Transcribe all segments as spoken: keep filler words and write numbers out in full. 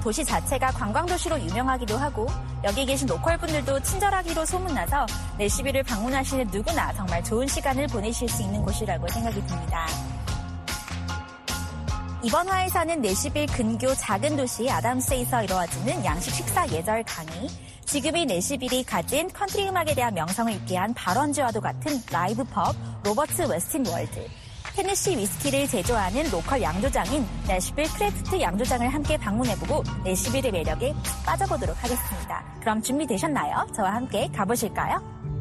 도시 자체가 관광도시로 유명하기도 하고 여기 계신 로컬 분들도 친절하기로 소문나서 내시빌을 방문하시는 누구나 정말 좋은 시간을 보내실 수 있는 곳이라고 생각이 듭니다. 이번 화에서는 내시빌 근교 작은 도시 아담스에서 이루어지는 양식 식사 예절 강의, 지금의 내시빌이 가진 컨트리 음악에 대한 명성을 있게 한 발원지와도 같은 라이브 펍 로버트 웨스틴 월드, 테네시 위스키를 제조하는 로컬 양조장인 내시빌 크래프트 양조장을 함께 방문해보고 내시빌의 매력에 빠져보도록 하겠습니다. 그럼 준비되셨나요? 저와 함께 가보실까요?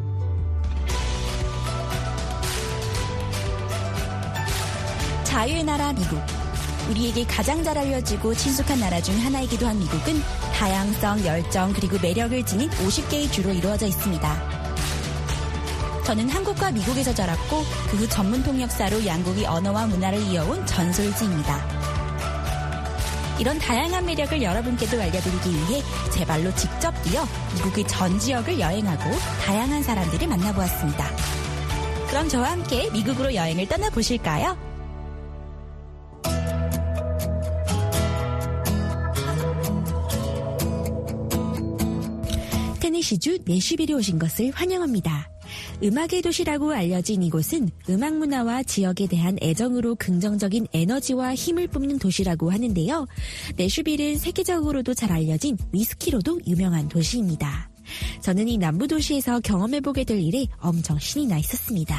자유의 나라 미국. 우리에게 가장 잘 알려지고 친숙한 나라 중 하나이기도 한 미국은 다양성, 열정, 그리고 매력을 지닌 오십 개의 주로 이루어져 있습니다. 저는 한국과 미국에서 자랐고 그 후 전문 통역사로 양국의 언어와 문화를 이어온 전솔지입니다. 이런 다양한 매력을 여러분께도 알려드리기 위해 제 발로 직접 뛰어 미국의 전 지역을 여행하고 다양한 사람들을 만나보았습니다. 그럼 저와 함께 미국으로 여행을 떠나보실까요? 테네시주 내시빌에 오신 것을 환영합니다. 음악의 도시라고 알려진 이곳은 음악 문화와 지역에 대한 애정으로 긍정적인 에너지와 힘을 뿜는 도시라고 하는데요. 내슈빌은 세계적으로도 잘 알려진 위스키로도 유명한 도시입니다. 저는 이 남부 도시에서 경험해보게 될 일에 엄청 신이 나 있었습니다.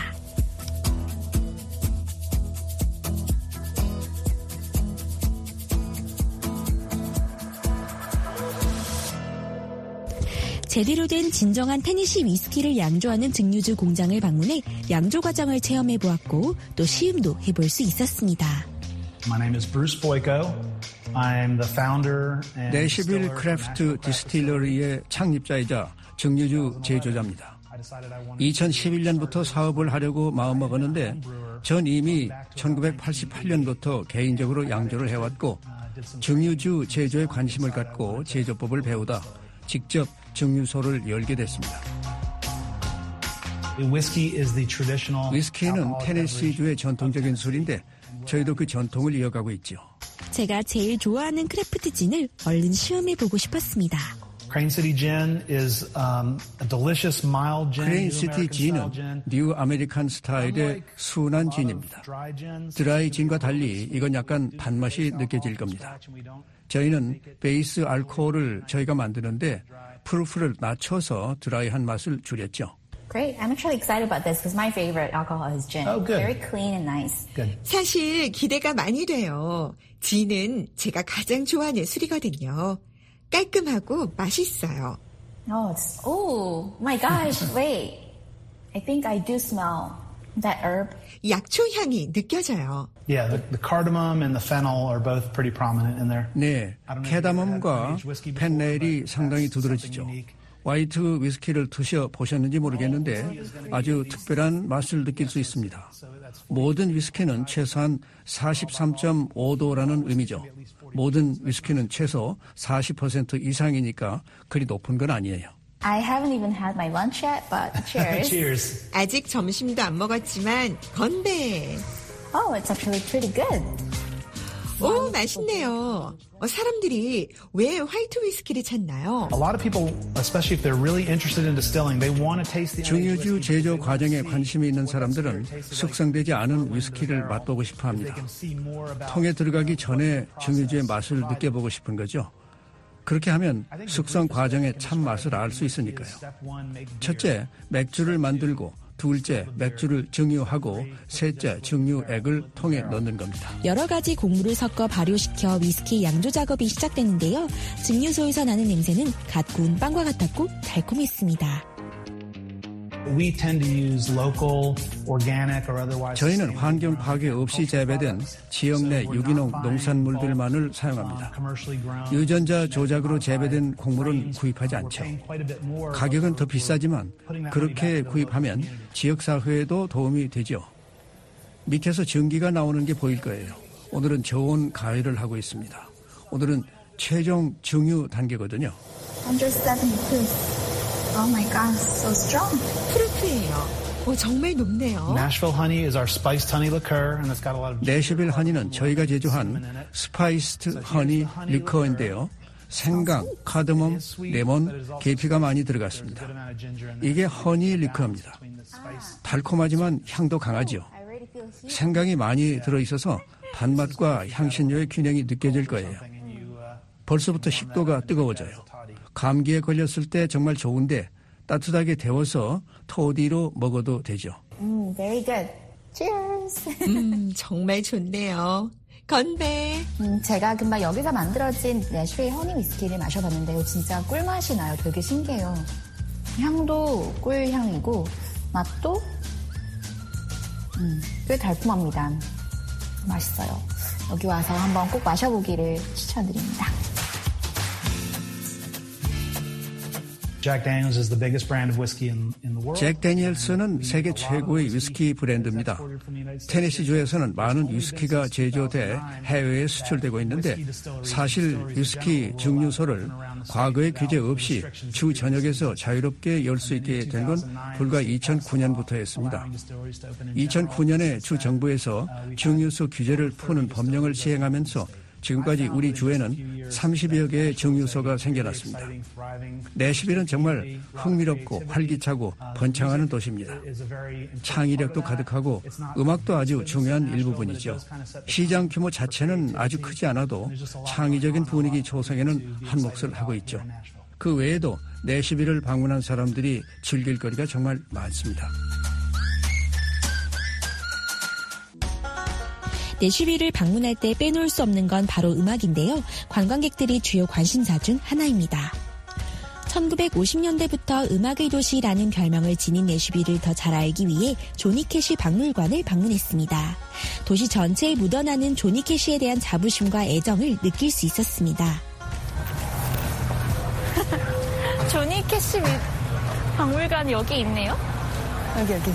제대로 된 진정한 테네시 위스키를 양조하는 증류주 공장을 방문해 양조 과정을 체험해보았고 또 시음도 해볼 수 있었습니다. My name is Bruce Boyko. I'm the founder and 내시빌 크래프트 디스틸러리의 창립자이자 증류주 제조자입니다. 이천십일 년부터 사업을 하려고 마음먹었는데 전 이미 천구백팔십팔 년부터 개인적으로 양조를 해왔고 증류주 제조에 관심을 갖고 제조법을 배우다 직접 증류소를 열게 됐습니다. 위스키는 테네시주의 전통적인 술인데 저희도 그 전통을 이어가고 있죠. 제가 제일 좋아하는 크래프트 진을 얼른 시음해보고 싶었습니다. Crane City Gin is um, a delicious mild gin. 크레인 시티 진은 뉴 아메리칸 스타일의 순한 진입니다. 드라이 진과 달리 이건 약간 단맛이 느껴질 겁니다. 저희는 베이스 알코올을 저희가 만드는데 프루프를 낮춰서 드라이한 맛을 줄였죠. Great. I'm actually excited about this because my favorite alcohol is gin. Oh, good. Very clean and nice. Good. 사실 기대가 많이 돼요. 진은 제가 가장 좋아하는 술이거든요. 깔끔하고 맛있어요. Oh, it's, oh my gosh, wait. I think I do smell that herb. 약초 향이 느껴져요. Yeah, the, the cardamom and the fennel are both pretty prominent in there. 네, 캐다멈과 펜넬이 상당히 두드러지죠. 화이트 위스키를 드셔 보셨는지 모르겠는데 아주 특별한 맛을 느낄 수 있습니다. 모든 위스키는 최소한 사십삼 점 오 도라는 의미죠. 모든 위스키는 최소 사십 퍼센트 이상이니까 그리 높은 건 아니에요. I haven't even had my lunch yet, but cheers. Cheers. 아직 점심도 안 먹었지만 건배. Oh, it's actually pretty good. 오, 맛있네요. 어, 사람들이 왜 화이트 위스키를 찾나요? A lot of people, especially if they're really interested in distilling, they want to taste the 증류주 제조 과정에 관심이 있는 사람들은 숙성되지 않은 위스키를 맛보고 싶어 합니다. 통에 들어가기 전에 증류주의 맛을 느껴보고 싶은 거죠. 그렇게 하면 숙성 과정의 참 맛을 알 수 있으니까요. 첫째, 맥주를 만들고 둘째, 맥주를 증류하고 셋째, 증류액을 통에 넣는 겁니다. 여러 가지 곡물을 섞어 발효시켜 위스키 양조 작업이 시작되는데요. 증류소에서 나는 냄새는 갓 구운 빵과 같았고 달콤했습니다. We tend to use local, organic or otherwise. 저희는 환경 파괴 없이 재배된 지역 내 유기농 농산물들만을 사용합니다. 유전자 조작으로 재배된 곡물은 구입하지 않죠. 가격은 더 비싸지만 그렇게 구입하면 지역사회에도 도움이 되죠. 밑에서 전기가 나오는 게 보일 거예요. 오늘은 저온 가열을 하고 있습니다. 오늘은 최종 증류 단계거든요. Oh my God, so strong. 프루프예요. 오, 정말 높네요. Nashville honey is our spiced honey liqueur, and it's got a lot of. 내셔빌 허니는 저희가 제조한 스파이스드 허니 리커인데요. 생강, 카드몬, 레몬, 계피가 많이 들어갔습니다. 이게 허니 리커입니다. 달콤하지만 향도 강하죠. 생강이 많이 들어있어서 단맛과 향신료의 균형이 느껴질 거예요. 벌써부터 식도가 뜨거워져요. 감기에 걸렸을 때 정말 좋은데 따뜻하게 데워서 토디로 먹어도 되죠. 음, very good. Cheers. 음, 정말 좋네요. 건배. 음, 제가 금방 여기서 만들어진 내슈의 허니 위스키를 마셔봤는데요. 진짜 꿀맛이 나요. 되게 신기해요. 향도 꿀향이고 맛도 음, 꽤 달콤합니다. 맛있어요. 여기 와서 한번 꼭 마셔보기를 추천드립니다. Jack Daniels is the biggest brand of whiskey in, in the world. 잭 데니엘스는 세계 최고의 위스키 브랜드입니다. 테네시주에서는 많은 위스키가 제조돼 해외에 수출되고 있는데 사실 위스키 증류소를 과거의 규제 없이 주 전역에서 자유롭게 열 수 있게 된 건 불과 이천구 년부터였습니다. 이천구 년에 주 정부에서 증류소 규제를 푸는 법령을 시행하면서 지금까지 우리 주에는 삼십여 개의 증류소가 생겨났습니다. 내슈빌은 정말 흥미롭고 활기차고 번창하는 도시입니다. 창의력도 가득하고 음악도 아주 중요한 일부분이죠. 시장 규모 자체는 아주 크지 않아도 창의적인 분위기 조성에는 한 몫을 하고 있죠. 그 외에도 내슈빌을 방문한 사람들이 즐길 거리가 정말 많습니다. 내슈빌을 방문할 때 빼놓을 수 없는 건 바로 음악인데요. 관광객들이 주요 관심사 중 하나입니다. 천구백오십 년대부터 음악의 도시라는 별명을 지닌 내슈빌을 더 잘 알기 위해 조니 캐시 박물관을 방문했습니다. 도시 전체에 묻어나는 조니 캐시에 대한 자부심과 애정을 느낄 수 있었습니다. 조니 캐시 박물관이 여기 있네요. 여기 여기.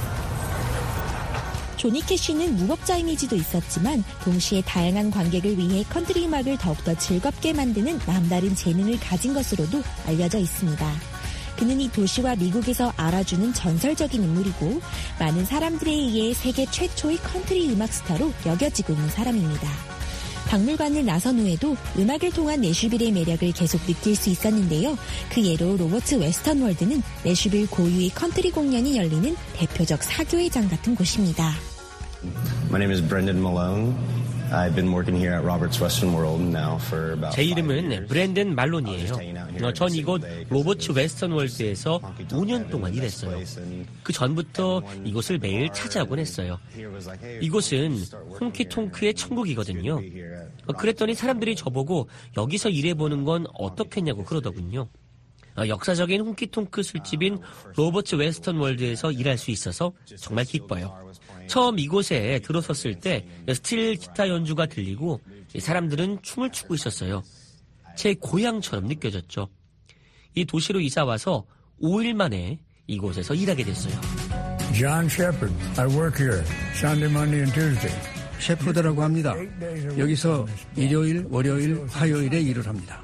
조니 캐시는 무법자 이미지도 있었지만 동시에 다양한 관객을 위해 컨트리 음악을 더욱더 즐겁게 만드는 남다른 재능을 가진 것으로도 알려져 있습니다. 그는 이 도시와 미국에서 알아주는 전설적인 인물이고 많은 사람들에 의해 세계 최초의 컨트리 음악 스타로 여겨지고 있는 사람입니다. 박물관을 나선 후에도 음악을 통한 내슈빌의 매력을 계속 느낄 수 있었는데요. 그 예로 로버트 웨스턴 월드는 내슈빌 고유의 컨트리 공연이 열리는 대표적 사교회장 같은 곳입니다. My name is Brendan Malone. I've been working here at Roberts Western World now for about 제 이름은 브랜든 말론이에요. 전 이곳 로버츠 웨스턴 월드에서 오 년 동안 일했어요. 그 전부터 이곳을 매일 찾아오곤 했어요. 이곳은 홍키통크의 천국이거든요. 그랬더니 사람들이 저보고 여기서 일해보는 건 어떻겠냐고 그러더군요. 역사적인 홍키통크 술집인 로버츠 웨스턴 월드에서 일할 수 있어서 정말 기뻐요. 처음 이곳에 들어섰을 때 스틸 기타 연주가 들리고 사람들은 춤을 추고 있었어요. 제 고향처럼 느껴졌죠. 이 도시로 이사와서 오 일 만에 이곳에서 일하게 됐어요. John Shepard. I work here Sunday, Monday and Tuesday. 셰프드라고 합니다. 여기서 일요일, 월요일, 화요일에 일을 합니다.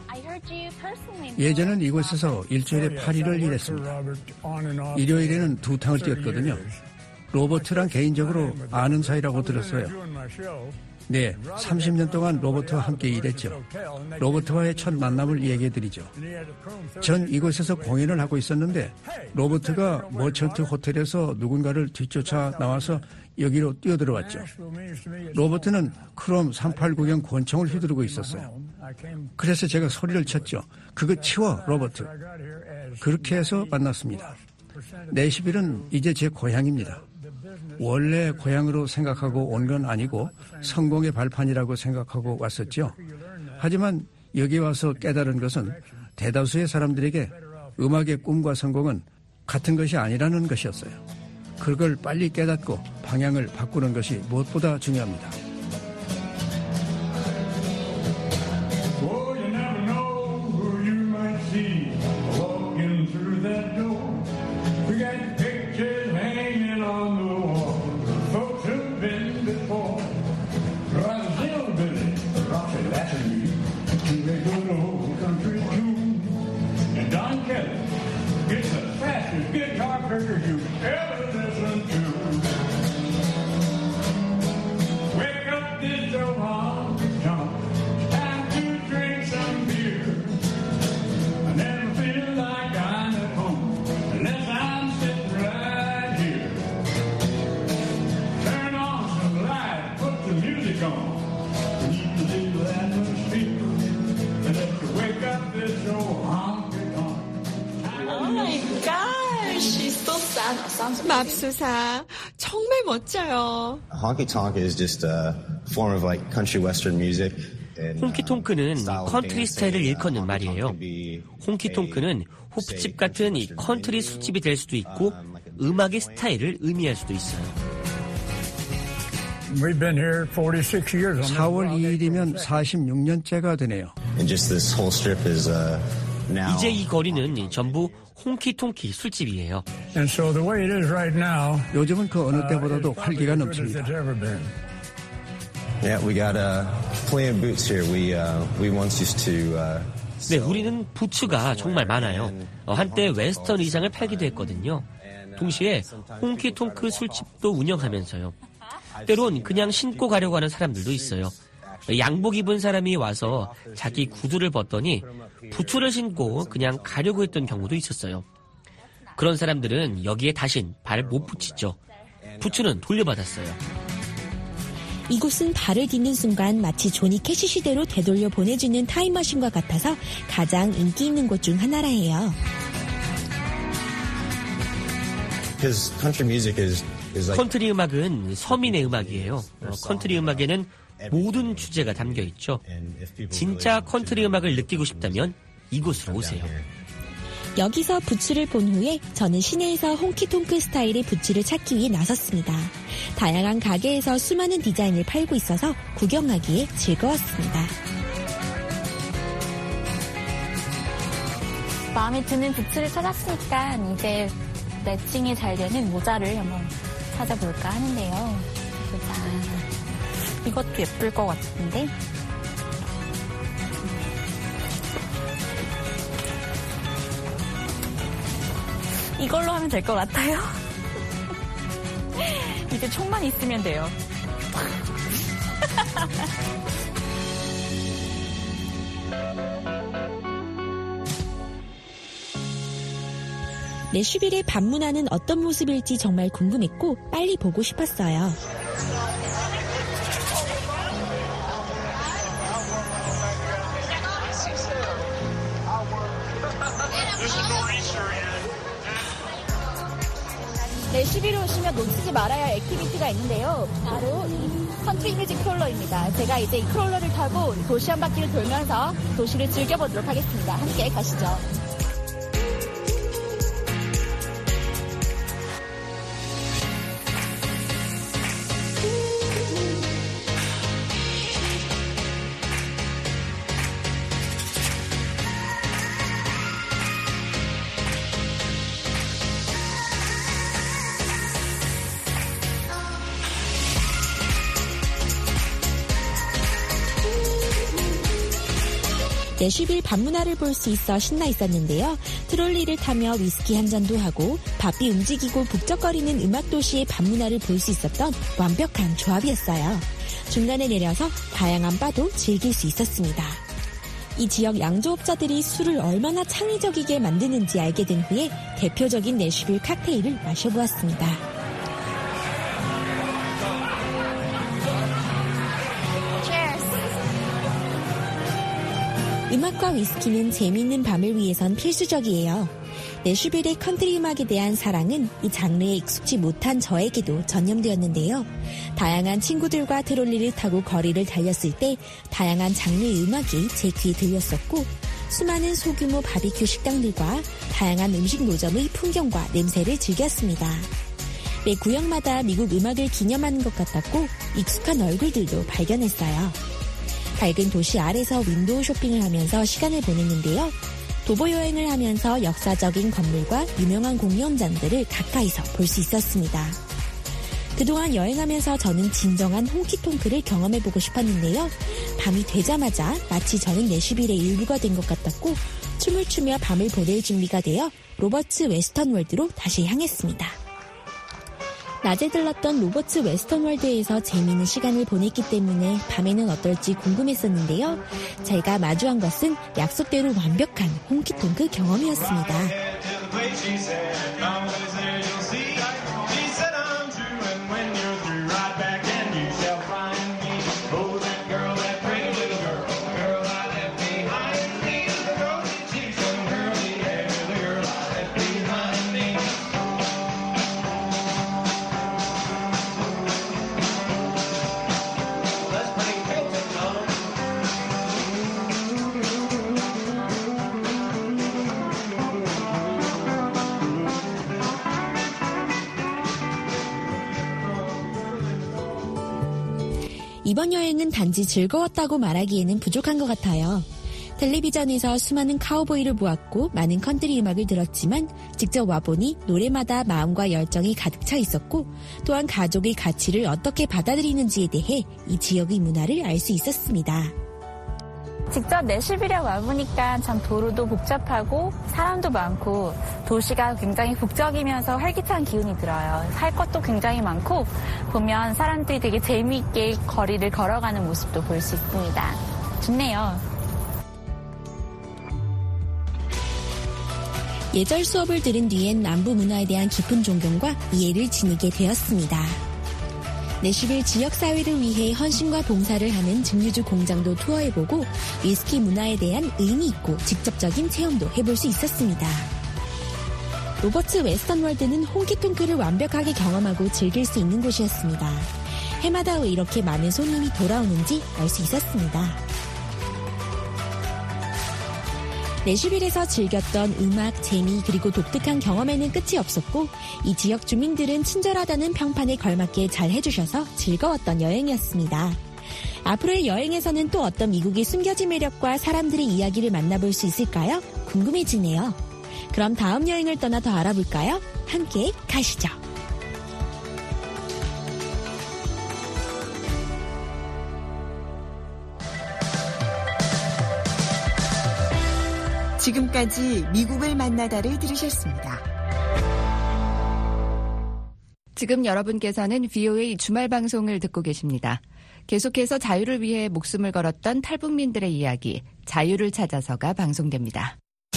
예전엔 이곳에서 일주일에 팔 일을 일했습니다. 일요일에는 두 탕을 뛰었거든요. 로버트랑 개인적으로 아는 사이라고 들었어요. 네, 삼십 년 동안 로버트와 함께 일했죠. 로버트와의 첫 만남을 얘기해드리죠. 전 이곳에서 공연을 하고 있었는데 로버트가 머천트 호텔에서 누군가를 뒤쫓아 나와서 여기로 뛰어들어왔죠. 로버트는 크롬 삼팔구경 권총을 휘두르고 있었어요. 그래서 제가 소리를 쳤죠. 그거 치워, 로버트. 그렇게 해서 만났습니다. 내슈빌은 이제 제 고향입니다. 원래 고향으로 생각하고 온 건 아니고 성공의 발판이라고 생각하고 왔었죠. 하지만 여기 와서 깨달은 것은 대다수의 사람들에게 음악의 꿈과 성공은 같은 것이 아니라는 것이었어요. 그걸 빨리 깨닫고 방향을 바꾸는 것이 무엇보다 중요합니다. 맙소사 정말 멋져요. Honky tonk is just a form of like country western music. 홍키통크는 컨트리 스타일을 일컫는 말이에요. 홍키통크는 호프집 같은 이 컨트리 술집이 될 수도 있고 음악의 스타일을 의미할 수도 있어요. 사월 이일이면 사십육 년째가 되네요. 이제 이 거리는 전부 홍키통키 술집이에요. 요즘은 그 어느 때보다도 활기가 넘칩니다. Yeah, we got uh, plenty of boots here. We uh, we once used to. Uh, 네, 우리는 부츠가 정말 많아요. 어, 한때 웨스턴 의상을 팔기도 했거든요. 동시에 홍키통크 술집도 운영하면서요. 때론 그냥 신고 가려고 하는 사람들도 있어요. 양복 입은 사람이 와서 자기 구두를 벗더니 부츠를 신고 그냥 가려고 했던 경우도 있었어요. 그런 사람들은 여기에 다신 발 못 붙이죠. 부츠는 돌려받았어요. 이곳은 발을 딛는 순간 마치 조니 캐시 시대로 되돌려 보내주는 타임머신과 같아서 가장 인기 있는 곳 중 하나라해요. 컨트리 음악은 서민의 음악이에요. 어, 컨트리 음악에는 모든 주제가 담겨 있죠. 진짜 컨트리 음악을 느끼고 싶다면 이곳으로 오세요. 여기서 부츠를 본 후에 저는 시내에서 홍키통크 스타일의 부츠를 찾기 위해 나섰습니다. 다양한 가게에서 수많은 디자인을 팔고 있어서 구경하기에 즐거웠습니다. 마음에 드는 부츠를 찾았으니까 이제 매칭이 잘 되는 모자를 한번 찾아볼까 하는데요. 짠. 이것도 예쁠 것 같은데. 이걸로 하면 될 것 같아요. 이제 총만 있으면 돼요. 내슈빌의 밤 문화는 어떤 모습일지 정말 궁금했고 빨리 보고 싶었어요. 내슈빌에 오시면 놓치지 말아야 할 액티비티가 있는데요. 바로 이 컨트리 뮤직 크롤러입니다. 제가 이제 이 크롤러를 타고 도시 한 바퀴를 돌면서 도시를 즐겨보도록 하겠습니다. 함께 가시죠. 내슈빌 밤 문화를 볼 수 있어 신나 있었는데요. 트롤리를 타며 위스키 한 잔도 하고 바삐 움직이고 북적거리는 음악 도시의 밤 문화를 볼 수 있었던 완벽한 조합이었어요. 중간에 내려서 다양한 바도 즐길 수 있었습니다. 이 지역 양조업자들이 술을 얼마나 창의적이게 만드는지 알게 된 후에 대표적인 내슈빌 칵테일을 마셔보았습니다. 음악과 위스키는 재미있는 밤을 위해선 필수적이에요. 내슈빌의 컨트리 음악에 대한 사랑은 이 장르에 익숙지 못한 저에게도 전염되었는데요. 다양한 친구들과 트롤리를 타고 거리를 달렸을 때 다양한 장르의 음악이 제 귀에 들렸었고 수많은 소규모 바비큐 식당들과 다양한 음식 노점의 풍경과 냄새를 즐겼습니다. 매 구역마다 미국 음악을 기념하는 것 같았고 익숙한 얼굴들도 발견했어요. 밝은 도시 아래서 윈도우 쇼핑을 하면서 시간을 보냈는데요. 도보 여행을 하면서 역사적인 건물과 유명한 공연장들을 가까이서 볼 수 있었습니다. 그동안 여행하면서 저는 진정한 홍키통크를 경험해보고 싶었는데요. 밤이 되자마자 마치 저는 내슈빌의 일부가 된 것 같았고 춤을 추며 밤을 보낼 준비가 되어 로버츠 웨스턴 월드로 다시 향했습니다. 낮에 들렀던 로버츠 웨스턴 월드에서 재미있는 시간을 보냈기 때문에 밤에는 어떨지 궁금했었는데요. 제가 마주한 것은 약속대로 완벽한 홍키통크 경험이었습니다. 이번 여행은 단지 즐거웠다고 말하기에는 부족한 것 같아요. 텔레비전에서 수많은 카우보이를 보았고 많은 컨트리 음악을 들었지만 직접 와보니 노래마다 마음과 열정이 가득 차 있었고 또한 가족의 가치를 어떻게 받아들이는지에 대해 이 지역의 문화를 알 수 있었습니다. 직접 내슈빌에 와보니까 참 도로도 복잡하고 사람도 많고 도시가 굉장히 북적이면서 활기찬 기운이 들어요. 살 것도 굉장히 많고 보면 사람들이 되게 재미있게 거리를 걸어가는 모습도 볼 수 있습니다. 좋네요. 예절 수업을 들은 뒤엔 남부 문화에 대한 깊은 존경과 이해를 지니게 되었습니다. 내슈빌 지역사회를 위해 헌신과 봉사를 하는 증류주 공장도 투어해보고 위스키 문화에 대한 의미 있고 직접적인 체험도 해볼 수 있었습니다. 로버츠 웨스턴월드는 홍키통크를 완벽하게 경험하고 즐길 수 있는 곳이었습니다. 해마다 왜 이렇게 많은 손님이 돌아오는지 알 수 있었습니다. 내슈빌에서 즐겼던 음악, 재미 그리고 독특한 경험에는 끝이 없었고 이 지역 주민들은 친절하다는 평판에 걸맞게 잘 해주셔서 즐거웠던 여행이었습니다. 앞으로의 여행에서는 또 어떤 미국의 숨겨진 매력과 사람들의 이야기를 만나볼 수 있을까요? 궁금해지네요. 그럼 다음 여행을 떠나 더 알아볼까요? 함께 가시죠. 지금까지 미국을 만나다를 들으셨습니다. 지금 여러분께서는 브이오에이 주말 방송을 듣고 계십니다. 계속해서 자유를 위해 목숨을 걸었던 탈북민들의 이야기, 자유를 찾아서가 방송됩니다.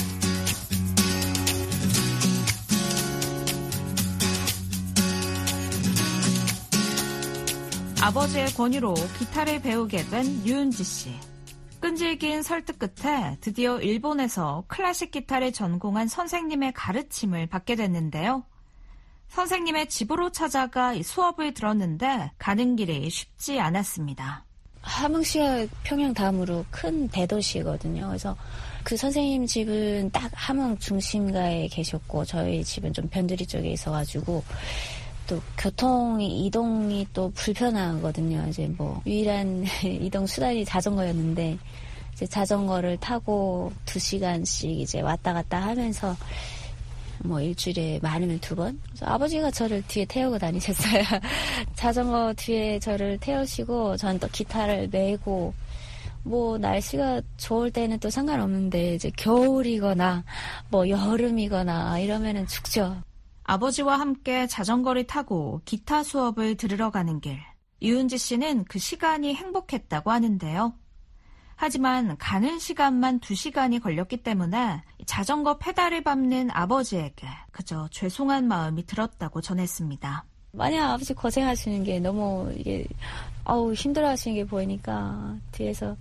아버지의 권유로 기타를 배우게 된 유은지 씨. 끈질긴 설득 끝에 드디어 일본에서 클래식 기타를 전공한 선생님의 가르침을 받게 됐는데요. 선생님의 집으로 찾아가 수업을 들었는데 가는 길이 쉽지 않았습니다. 함흥시가 평양 다음으로 큰 대도시거든요. 그래서 그 선생님 집은 딱 함흥 중심가에 계셨고 저희 집은 좀 변두리 쪽에 있어가지고 또 교통 이동이 또 불편하거든요. 이제 뭐 유일한 이동 수단이 자전거였는데 이제 자전거를 타고 두 시간씩 이제 왔다 갔다 하면서 뭐 일주일에 많으면 두 번. 그래서 아버지가 저를 뒤에 태우고 다니셨어요. 자전거 뒤에 저를 태우시고 전 또 기타를 메고 뭐 날씨가 좋을 때는 또 상관없는데 이제 겨울이거나 뭐 여름이거나 이러면은 춥죠. 아버지와 함께 자전거를 타고 기타 수업을 들으러 가는 길. 유은지 씨는 그 시간이 행복했다고 하는데요. 하지만 가는 시간만 두 시간이 걸렸기 때문에 자전거 페달을 밟는 아버지에게 그저 죄송한 마음이 들었다고 전했습니다. 만약 아버지 고생하시는 게 너무 이게 아우 힘들어하시는 게 보이니까 뒤에서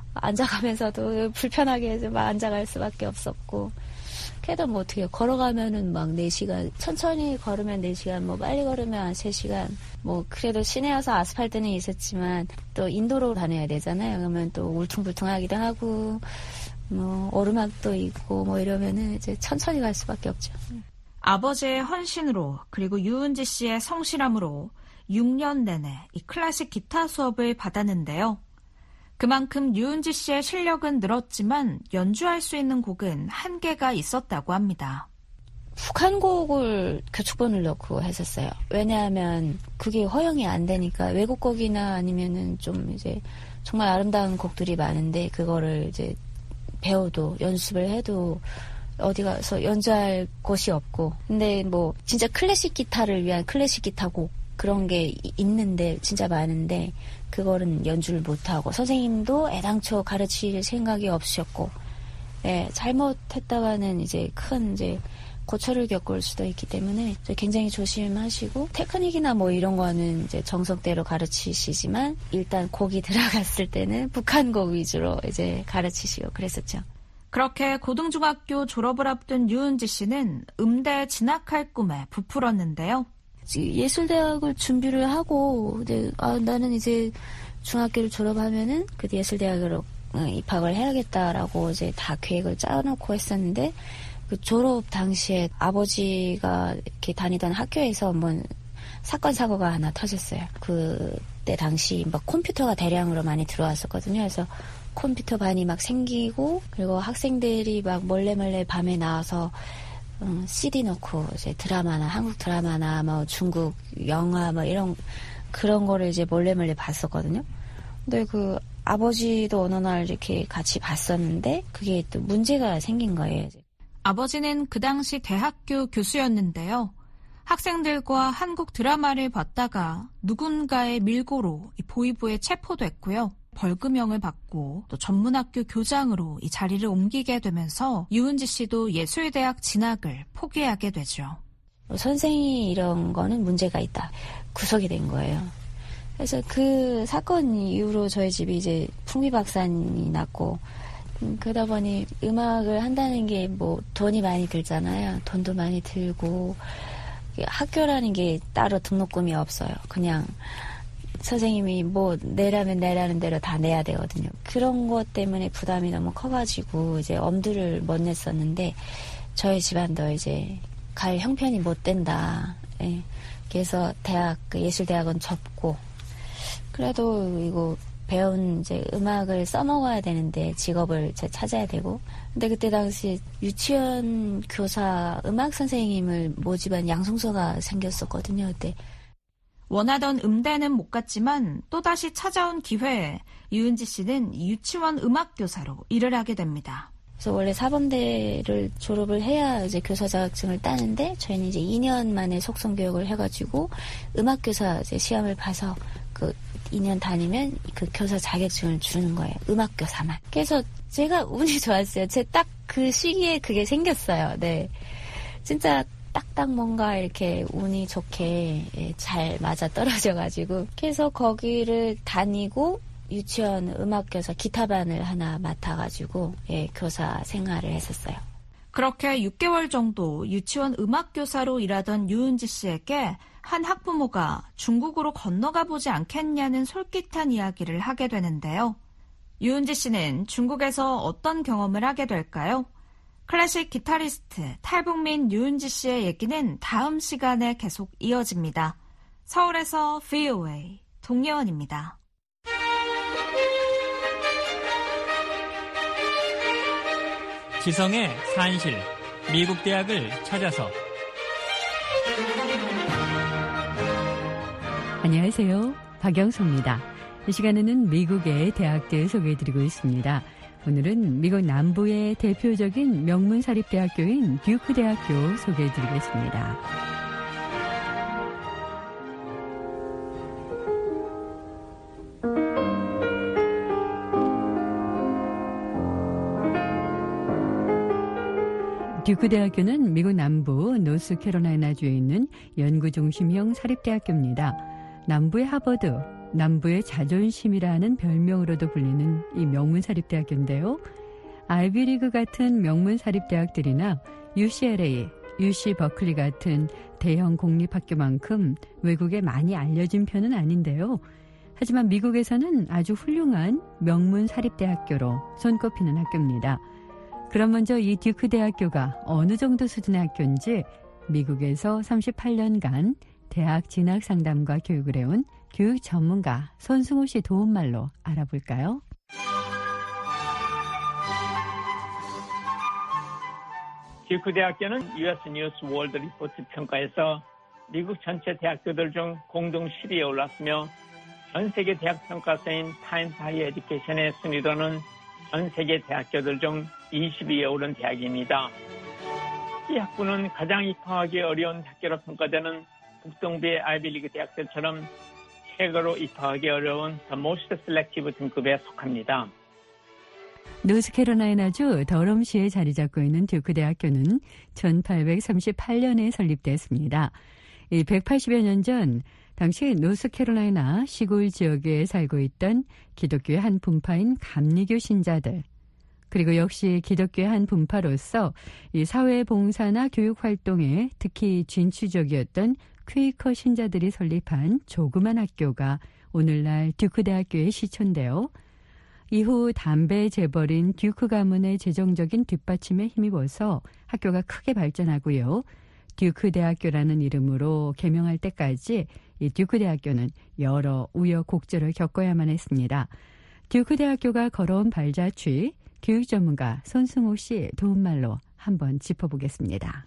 앉아가면서도 불편하게 좀 앉아갈 수밖에 없었고 그래도 뭐 어떻게 걸어가면은 막 네 시간 천천히 걸으면 네 시간 뭐 빨리 걸으면 한 세 시간 뭐 그래도 시내 와서 아스팔트는 있었지만 또 인도로 다녀야 되잖아요. 그러면 또 울퉁불퉁하기도 하고 뭐 오르막도 있고 뭐 이러면은 이제 천천히 갈 수밖에 없죠. 아버지의 헌신으로 그리고 유은지 씨의 성실함으로 육 년 내내 이 클래식 기타 수업을 받았는데요. 그만큼 유은지 씨의 실력은 늘었지만 연주할 수 있는 곡은 한계가 있었다고 합니다. 북한곡을 교축본을 넣고 했었어요. 왜냐하면 그게 허용이 안 되니까 외국곡이나 아니면은 좀 이제 정말 아름다운 곡들이 많은데 그거를 이제 배워도 연습을 해도 어디 가서 연주할 곳이 없고 근데 뭐 진짜 클래식 기타를 위한 클래식 기타 곡 그런 게 있는데 진짜 많은데 그거는 연주를 못하고 선생님도 애당초 가르칠 생각이 없으셨고 예, 잘못했다가는 이제 큰 이제 고초를 겪을 수도 있기 때문에 굉장히 조심하시고 테크닉이나 뭐 이런 거는 이제 정석대로 가르치시지만 일단 곡이 들어갔을 때는 북한곡 위주로 이제 가르치시고 그랬었죠. 그렇게 고등중학교 졸업을 앞둔 유은지 씨는 음대에 진학할 꿈에 부풀었는데요. 예술대학을 준비를 하고 이제 아, 나는 이제 중학교를 졸업하면은 그 예술대학으로 입학을 해야겠다라고 이제 다 계획을 짜놓고 했었는데 그 졸업 당시에 아버지가 이렇게 다니던 학교에서 한번 사건 사고가 하나 터졌어요. 그때 그때 당시 막 컴퓨터가 대량으로 많이 들어왔었거든요. 그래서 컴퓨터 반이 막 생기고 그리고 학생들이 막 몰래 몰래 밤에 나와서 음, 씨디 넣고 이제 드라마나 한국 드라마나 뭐 중국 영화 뭐 이런 그런 거를 이제 몰래 몰래 봤었거든요. 근데 그 아버지도 어느 날 이렇게 같이 봤었는데 그게 또 문제가 생긴 거예요. 아버지는 그 당시 대학교 교수였는데요. 학생들과 한국 드라마를 봤다가 누군가의 밀고로 이 보위부에 체포됐고요. 벌금형을 받고 또 전문학교 교장으로 이 자리를 옮기게 되면서 유은지 씨도 예술대학 진학을 포기하게 되죠. 선생이 이런 거는 문제가 있다. 구속이 된 거예요. 그래서 그 사건 이후로 저희 집이 이제 풍비박산이 났고 음, 그러다 보니 음악을 한다는 게 뭐 돈이 많이 들잖아요. 돈도 많이 들고 학교라는 게 따로 등록금이 없어요. 그냥 선생님이 뭐 내라면 내라는 대로 다 내야 되거든요. 그런 것 때문에 부담이 너무 커가지고 이제 엄두를 못 냈었는데 저희 집안도 이제 갈 형편이 못 된다. 예. 그래서 대학 그 예술대학은 접고 그래도 이거 배운 이제 음악을 써먹어야 되는데 직업을 이제 찾아야 되고 근데 그때 당시 유치원 교사 음악 선생님을 모집한 양성소가 생겼었거든요. 그때 원하던 음대는 못 갔지만 또다시 찾아온 기회에 유은지 씨는 유치원 음악교사로 일을 하게 됩니다. 그래서 원래 사범대를 졸업을 해야 이제 교사 자격증을 따는데 저희는 이제 이 년 만에 속성 교육을 해가지고 음악교사 이제 시험을 봐서 그 이 년 다니면 그 교사 자격증을 주는 거예요. 음악교사만. 그래서 제가 운이 좋았어요. 제 딱 그 시기에 그게 생겼어요. 네. 진짜 딱딱 뭔가 이렇게 운이 좋게 잘 맞아 떨어져가지고. 그래서 거기를 다니고 유치원 음악교사 기타반을 하나 맡아가지고 예, 교사 생활을 했었어요. 그렇게 육 개월 정도 유치원 음악교사로 일하던 유은지 씨에게 한 학부모가 중국으로 건너가 보지 않겠냐는 솔깃한 이야기를 하게 되는데요. 유은지 씨는 중국에서 어떤 경험을 하게 될까요? 클래식 기타리스트 탈북민 유은지 씨의 얘기는 다음 시간에 계속 이어집니다. 서울에서 브이오에이 동예원입니다. 지성의 산실, 미국 대학을 찾아서. 안녕하세요. 박영수입니다. 이 시간에는 미국의 대학들 소개해드리고 있습니다. 오늘은 미국 남부의 대표적인 명문사립대학교인 듀크 대학교 소개해드리겠습니다. 듀크 대학교는 미국 남부 노스캐롤라이나주에 있는 연구중심형 사립대학교입니다. 남부의 하버드, 남부의 자존심이라는 별명으로도 불리는 이 명문사립대학교인데요. 아이비리그 같은 명문사립대학들이나 유씨엘에이, 유씨 버클리 같은 대형 공립학교만큼 외국에 많이 알려진 편은 아닌데요. 하지만 미국에서는 아주 훌륭한 명문사립대학교로 손꼽히는 학교입니다. 그럼 먼저 이 듀크 대학교가 어느 정도 수준의 학교인지 미국에서 삼십팔 년간 대학 진학 상담과 교육을 해온 교육 전문가 손승호 씨 도움말로 알아볼까요? 듀크 대학교는 유에스 뉴스 월드 리포트 평가에서 미국 전체 대학교들 중 공동 십 위에 올랐으며 전 세계 대학 평가서인 타임스 하이어 에듀케이션의 순위로는 전 세계 대학교들 중 이십 위에 오른 대학입니다. 이 학부는 가장 입학하기 어려운 학교로 평가되는 북동부의 아이비리그 대학들처럼 최고로 입학하기 어려운 The Most Selective 등급에 속합니다. 노스캐롤라이나주 더럼시에 자리 잡고 있는 듀크 대학교는 천팔백삼십팔 년에 설립됐습니다. 이 백팔십여 년 전 당시 노스캐롤라이나 시골 지역에 살고 있던 기독교의 한 분파인 감리교 신자들, 그리고 역시 기독교의 한 분파로서 이 사회 봉사나 교육 활동에 특히 진취적이었던 퀘이커 신자들이 설립한 조그만 학교가 오늘날 듀크 대학교의 시초인데요. 이후 담배 재벌인 듀크 가문의 재정적인 뒷받침에 힘입어서 학교가 크게 발전하고요. 듀크 대학교라는 이름으로 개명할 때까지 이 듀크 대학교는 여러 우여곡절을 겪어야만 했습니다. 듀크 대학교가 걸어온 발자취, 교육 전문가 손승호 씨 도움말로 한번 짚어보겠습니다.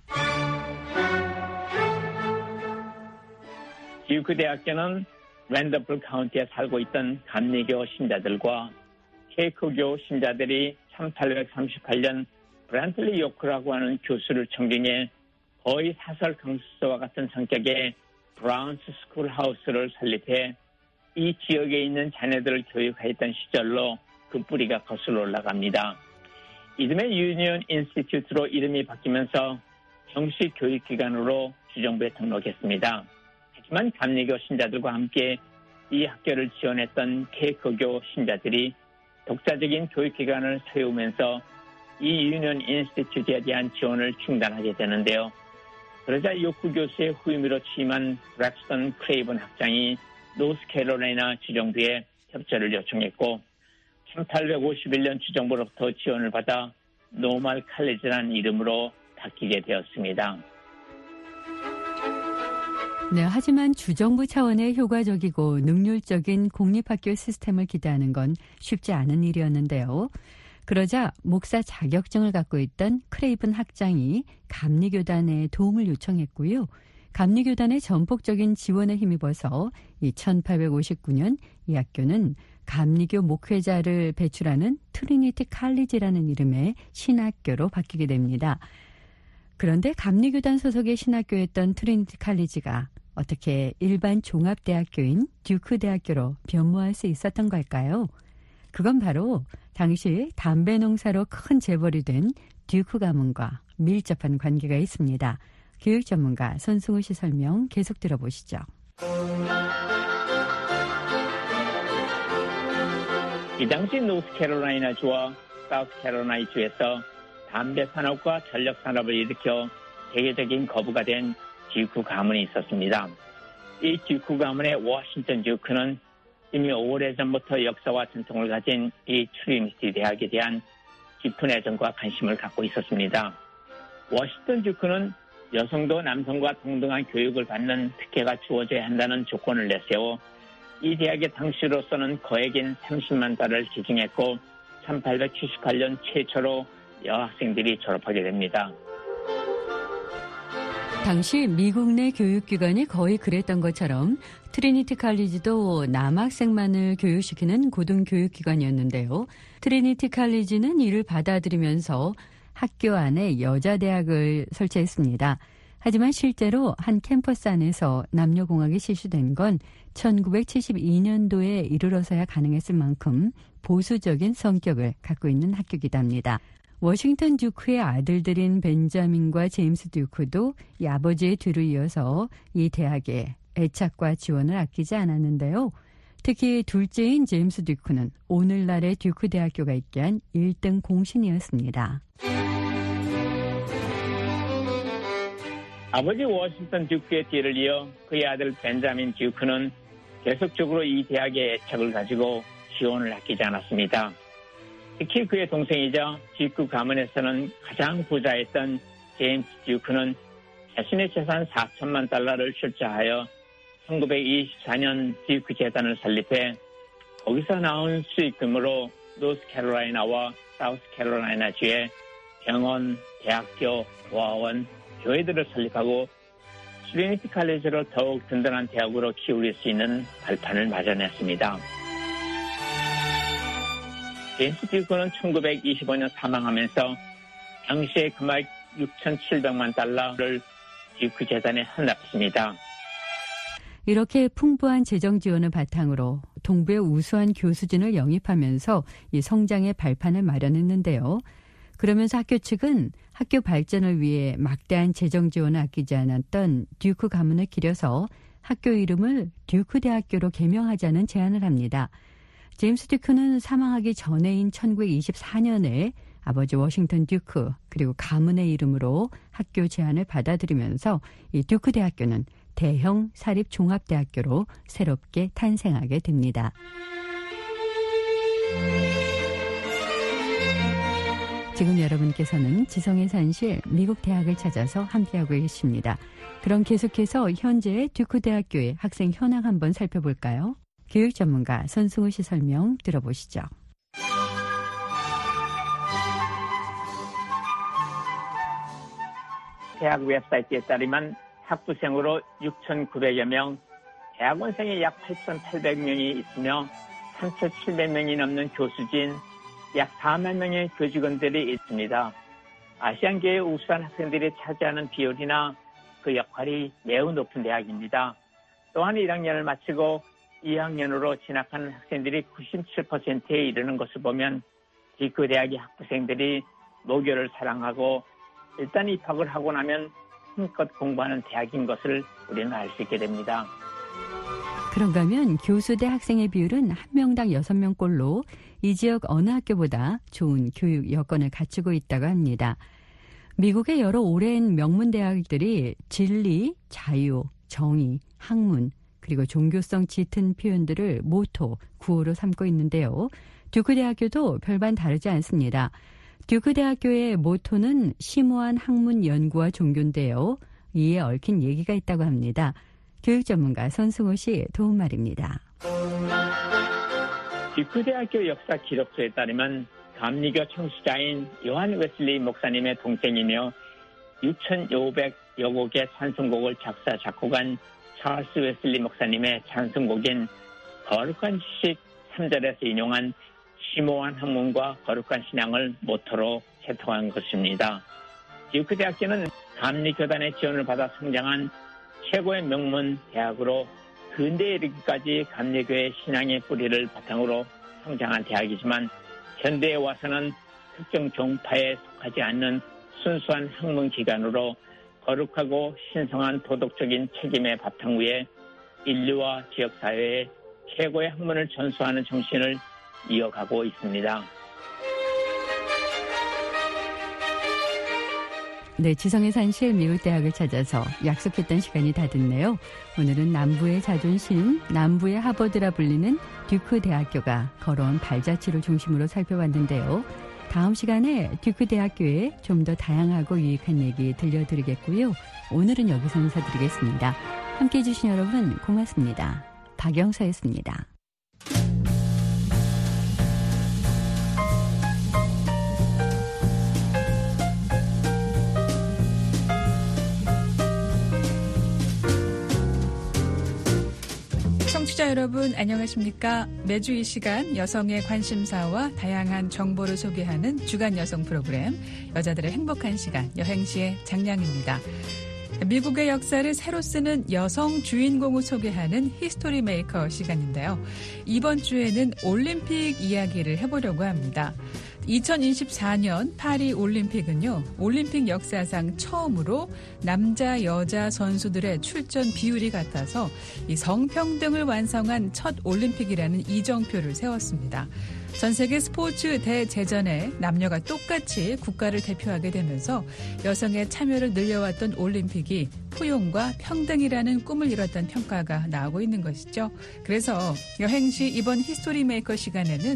듀크 대학교는 랜더풀 카운티에 살고 있던 감리교 신자들과 케이크교 신자들이 천팔백삼십팔 년 브랜틀리 요크라고 하는 교수를 존경해 거의 사설 강습소와 같은 성격의 브라운스 스쿨 하우스를 설립해 이 지역에 있는 자녀들을 교육하였던 시절로 그 뿌리가 거슬러 올라갑니다. 이듬해 유니온 인스티튜트로 이름이 바뀌면서 정식 교육기관으로 주정부에 등록했습니다. 하지만 감리교 신자들과 함께 이 학교를 지원했던 케이크교 신자들이 독자적인 교육기관을 세우면서 이 유니온 인스티튜트에 대한 지원을 중단하게 되는데요. 그러자 요크 교수의 후임으로 취임한 브렉스턴 크레이븐 학장이 노스캐롤라이나 주정부에 협조를 요청했고 천팔백오십일 년 주정부로부터 지원을 받아 노멀 칼리지라는 이름으로 바뀌게 되었습니다. 네, 하지만 주정부 차원의 효과적이고 능률적인 공립학교 시스템을 기대하는 건 쉽지 않은 일이었는데요. 그러자 목사 자격증을 갖고 있던 크레이븐 학장이 감리교단에 도움을 요청했고요. 감리교단의 전폭적인 지원에 힘입어서 이 천팔백오십구 년 이 학교는 감리교 목회자를 배출하는 트리니티 칼리지라는 이름의 신학교로 바뀌게 됩니다. 그런데 감리교단 소속의 신학교였던 트리니티 칼리지가 어떻게 일반 종합대학교인 듀크 대학교로 변모할 수 있었던 걸까요? 그건 바로 당시 담배 농사로 큰 재벌이 된 듀크 가문과 밀접한 관계가 있습니다. 교육 전문가 손승우 씨 설명 계속 들어보시죠. 이 당시 노스캐롤라이나주와 사우스캐롤라이나주에서 담배 산업과 전력 산업을 일으켜 세계적인 거부가 된 듀크 가문이 있었습니다. 이 듀크 가문의 워싱턴 듀크는 이미 오래전부터 역사와 전통을 가진 이 트리니티 대학에 대한 깊은 애정과 관심을 갖고 있었습니다. 워싱턴 듀크는 여성도 남성과 동등한 교육을 받는 특혜가 주어져야 한다는 조건을 내세워 이 대학의 당시로서는 거액인 삼십만 달러를 지정했고 천팔백칠십팔 년 최초로 여학생들이 졸업하게 됩니다. 당시 미국 내 교육기관이 거의 그랬던 것처럼 트리니티 칼리지도 남학생만을 교육시키는 고등교육기관이었는데요. 트리니티 칼리지는 이를 받아들이면서 학교 안에 여자대학을 설치했습니다. 하지만 실제로 한 캠퍼스 안에서 남녀공학이 실시된 건 천구백칠십이 년도에 이르러서야 가능했을 만큼 보수적인 성격을 갖고 있는 학교이기도 합니다. 워싱턴 듀크의 아들들인 벤자민과 제임스 듀크도 이 아버지의 뒤를 이어서 이 대학에 애착과 지원을 아끼지 않았는데요. 특히 둘째인 제임스 듀크는 오늘날의 듀크 대학교가 있게 한 일 등 공신이었습니다. 아버지 워싱턴 듀크의 뒤를 이어 그의 아들 벤자민 듀크는 계속적으로 이 대학의 애착을 가지고 지원을 아끼지 않았습니다. 특히 그의 동생이자 듀크 가문에서는 가장 부자였던 제임스 듀크는 자신의 재산 사천만 달러를 출자하여 천구백이십사 년 듀크 재단을 설립해 거기서 나온 수익금으로 노스캐롤라이나와 사우스캐롤라이나주에 병원, 대학교, 보아원, 교회들을 설립하고 트리니티 칼리지를 더욱 든든한 대학으로 키울 수 있는 발판을 마련했습니다. 제임스 듀크는 천구백이십오 년 사망하면서 당시에 금액 육천칠백만 달러를 듀크 재단에 헌납했습니다. 이렇게 풍부한 재정 지원을 바탕으로 동부의 우수한 교수진을 영입하면서 이 성장의 발판을 마련했는데요. 그러면서 학교 측은 학교 발전을 위해 막대한 재정 지원을 아끼지 않았던 듀크 가문을 기려서 학교 이름을 듀크 대학교로 개명하자는 제안을 합니다. 제임스 듀크는 사망하기 전해인 천구백이십사 년에 아버지 워싱턴 듀크 그리고 가문의 이름으로 학교 제안을 받아들이면서 이 듀크 대학교는 대형 사립 종합대학교로 새롭게 탄생하게 됩니다. 지금 여러분께서는 지성의 산실 미국 대학을 찾아서 함께하고 계십니다. 그럼 계속해서 현재 듀크 대학교의 학생 현황 한번 살펴볼까요? 교육 전문가 손승우 씨 설명 들어보시죠. 대학 웹사이트에 따르면 학부생으로 육천구백여 명, 대학원생이 약 팔천팔백 명이 있으며 삼천칠백 명이 넘는 교수진, 약 사만 명의 교직원들이 있습니다. 아시안계의 우수한 학생들이 차지하는 비율이나 그 역할이 매우 높은 대학입니다. 또한 일 학년을 마치고 이 학년으로 진학하는 학생들이 구십칠 퍼센트에 이르는 것을 보면 듀크 대학의 학부생들이 모교를 사랑하고 일단 입학을 하고 나면 힘껏 공부하는 대학인 것을 우리는 알 수 있게 됩니다. 그런가 하면 교수 대 학생의 비율은 한 명당 여섯 명꼴로 이 지역 어느 학교보다 좋은 교육 여건을 갖추고 있다고 합니다. 미국의 여러 오랜 명문 대학들이 진리, 자유, 정의, 학문, 그리고 종교성 짙은 표현들을 모토, 구호로 삼고 있는데요. 듀크 대학교도 별반 다르지 않습니다. 듀크 대학교의 모토는 심오한 학문 연구와 종교인데요. 이에 얽힌 얘기가 있다고 합니다. 교육 전문가 손승우 씨 도움말입니다. 듀크 대학교 역사 기록서에 따르면 감리교 창시자인 요한 웨슬리 목사님의 동생이며 육천오백여 곡의 찬송곡을 작사 작곡한 찰스 웨슬리 목사님의 찬송곡인 거룩한 지식 삼 절에서 인용한 심오한 학문과 거룩한 신앙을 모토로 채택한 것입니다. 듀크 대학교는 감리교단의 지원을 받아 성장한 최고의 명문 대학으로 근대에 이르기까지 감리교의 신앙의 뿌리를 바탕으로 성장한 대학이지만 현대에 와서는 특정 종파에 속하지 않는 순수한 학문 기관으로 거룩하고 신성한 도덕적인 책임의 바탕 위에 인류와 지역사회에 최고의 학문을 전수하는 정신을 이어가고 있습니다. 네, 지성의 산실 미국 대학을 찾아서 약속했던 시간이 다 됐네요. 오늘은 남부의 자존심, 남부의 하버드라 불리는 듀크 대학교가 걸어온 발자취를 중심으로 살펴봤는데요. 다음 시간에 듀크 대학교에 좀 더 다양하고 유익한 얘기 들려드리겠고요. 오늘은 여기서 인사드리겠습니다. 함께해 주신 여러분 고맙습니다. 박영서였습니다. 청취자 여러분 안녕하십니까? 매주 이 시간 여성의 관심사와 다양한 정보를 소개하는 주간 여성 프로그램 여자들의 행복한 시간 여행시의 장량입니다. 미국의 역사를 새로 쓰는 여성 주인공을 소개하는 히스토리 메이커 시간인데요. 이번 주에는 올림픽 이야기를 해보려고 합니다. 이천이십사 년 파리 올림픽은요, 올림픽 역사상 처음으로 남자, 여자 선수들의 출전 비율이 같아서 이 성평등을 완성한 첫 올림픽이라는 이정표를 세웠습니다. 전 세계 스포츠 대제전에 남녀가 똑같이 국가를 대표하게 되면서 여성의 참여를 늘려왔던 올림픽이 포용과 평등이라는 꿈을 이뤘다는 평가가 나오고 있는 것이죠. 그래서 여행시 이번 히스토리 메이커 시간에는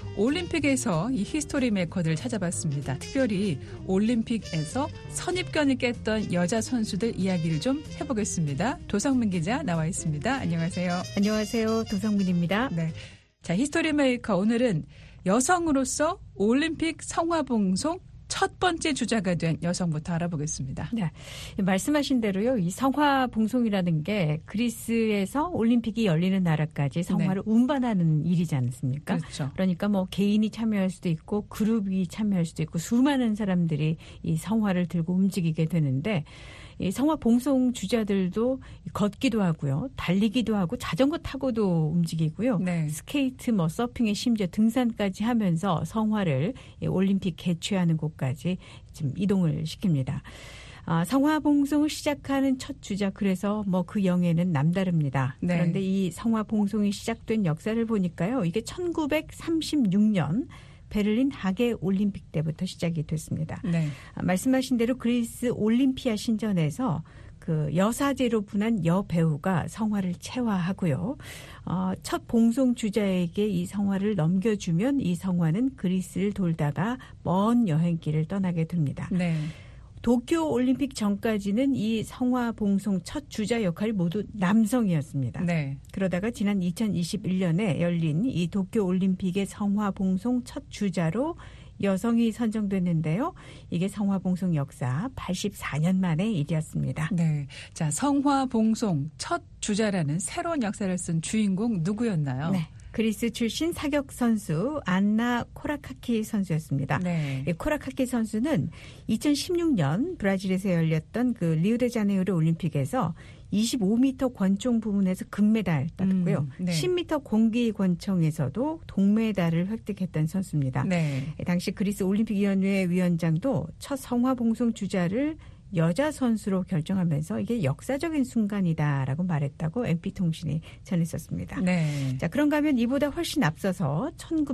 올림픽에서 이 히스토리 메이커들을 찾아봤습니다. 특별히 올림픽에서 선입견을 깼던 여자 선수들 이야기를 좀 해보겠습니다. 도성민 기자 나와 있습니다. 안녕하세요. 안녕하세요. 도성민입니다. 네. 자, 히스토리 메이커 오늘은 여성으로서 올림픽 성화봉송 첫 번째 주자가 된 여성부터 알아보겠습니다. 네, 말씀하신 대로요. 이 성화봉송이라는 게 그리스에서 올림픽이 열리는 나라까지 성화를 네. 운반하는 일이지 않습니까? 그렇죠. 그러니까 뭐 개인이 참여할 수도 있고 그룹이 참여할 수도 있고 수많은 사람들이 이 성화를 들고 움직이게 되는데 이 성화 봉송 주자들도 걷기도 하고요. 달리기도 하고 자전거 타고도 움직이고요. 네. 스케이트, 뭐 서핑에 심지어 등산까지 하면서 성화를 올림픽 개최하는 곳까지 지금 이동을 시킵니다. 아, 성화 봉송을 시작하는 첫 주자 그래서 뭐 그 영예는 남다릅니다. 네. 그런데 이 성화 봉송이 시작된 역사를 보니까요. 이게 천구백삼십육 년 베를린 하계 올림픽 때부터 시작이 됐습니다. 네. 아, 말씀하신 대로 그리스 올림피아 신전에서 그 여사제로 분한 여배우가 성화를 채화하고요. 어, 첫 봉송 주자에게 이 성화를 넘겨주면 이 성화는 그리스를 돌다가 먼 여행길을 떠나게 됩니다. 네. 도쿄 올림픽 전까지는 이 성화 봉송 첫 주자 역할이 모두 남성이었습니다. 네. 그러다가 지난 이천이십일 년에 열린 이 도쿄 올림픽의 성화 봉송 첫 주자로 여성이 선정됐는데요. 이게 성화봉송 역사 팔십사 년 만의 일이었습니다. 네, 자 성화봉송 첫 주자라는 새로운 역사를 쓴 주인공 누구였나요? 네. 그리스 출신 사격 선수 안나 코라카키 선수였습니다. 네. 이 코라카키 선수는 이천십육 년 브라질에서 열렸던 그 리우데자네이루 올림픽에서 이십오 미터 권총 부문에서 금메달 땄고요. 음, 네. 십 미터 공기 권총에서도 동메달을 획득했던 선수입니다. 네. 당시 그리스 올림픽위원회 위원장도 첫 성화봉송 주자를 여자 선수로 결정하면서 이게 역사적인 순간이다라고 말했다고 엠피통신이 전했었습니다. 네. 자, 그런가 하면 이보다 훨씬 앞서서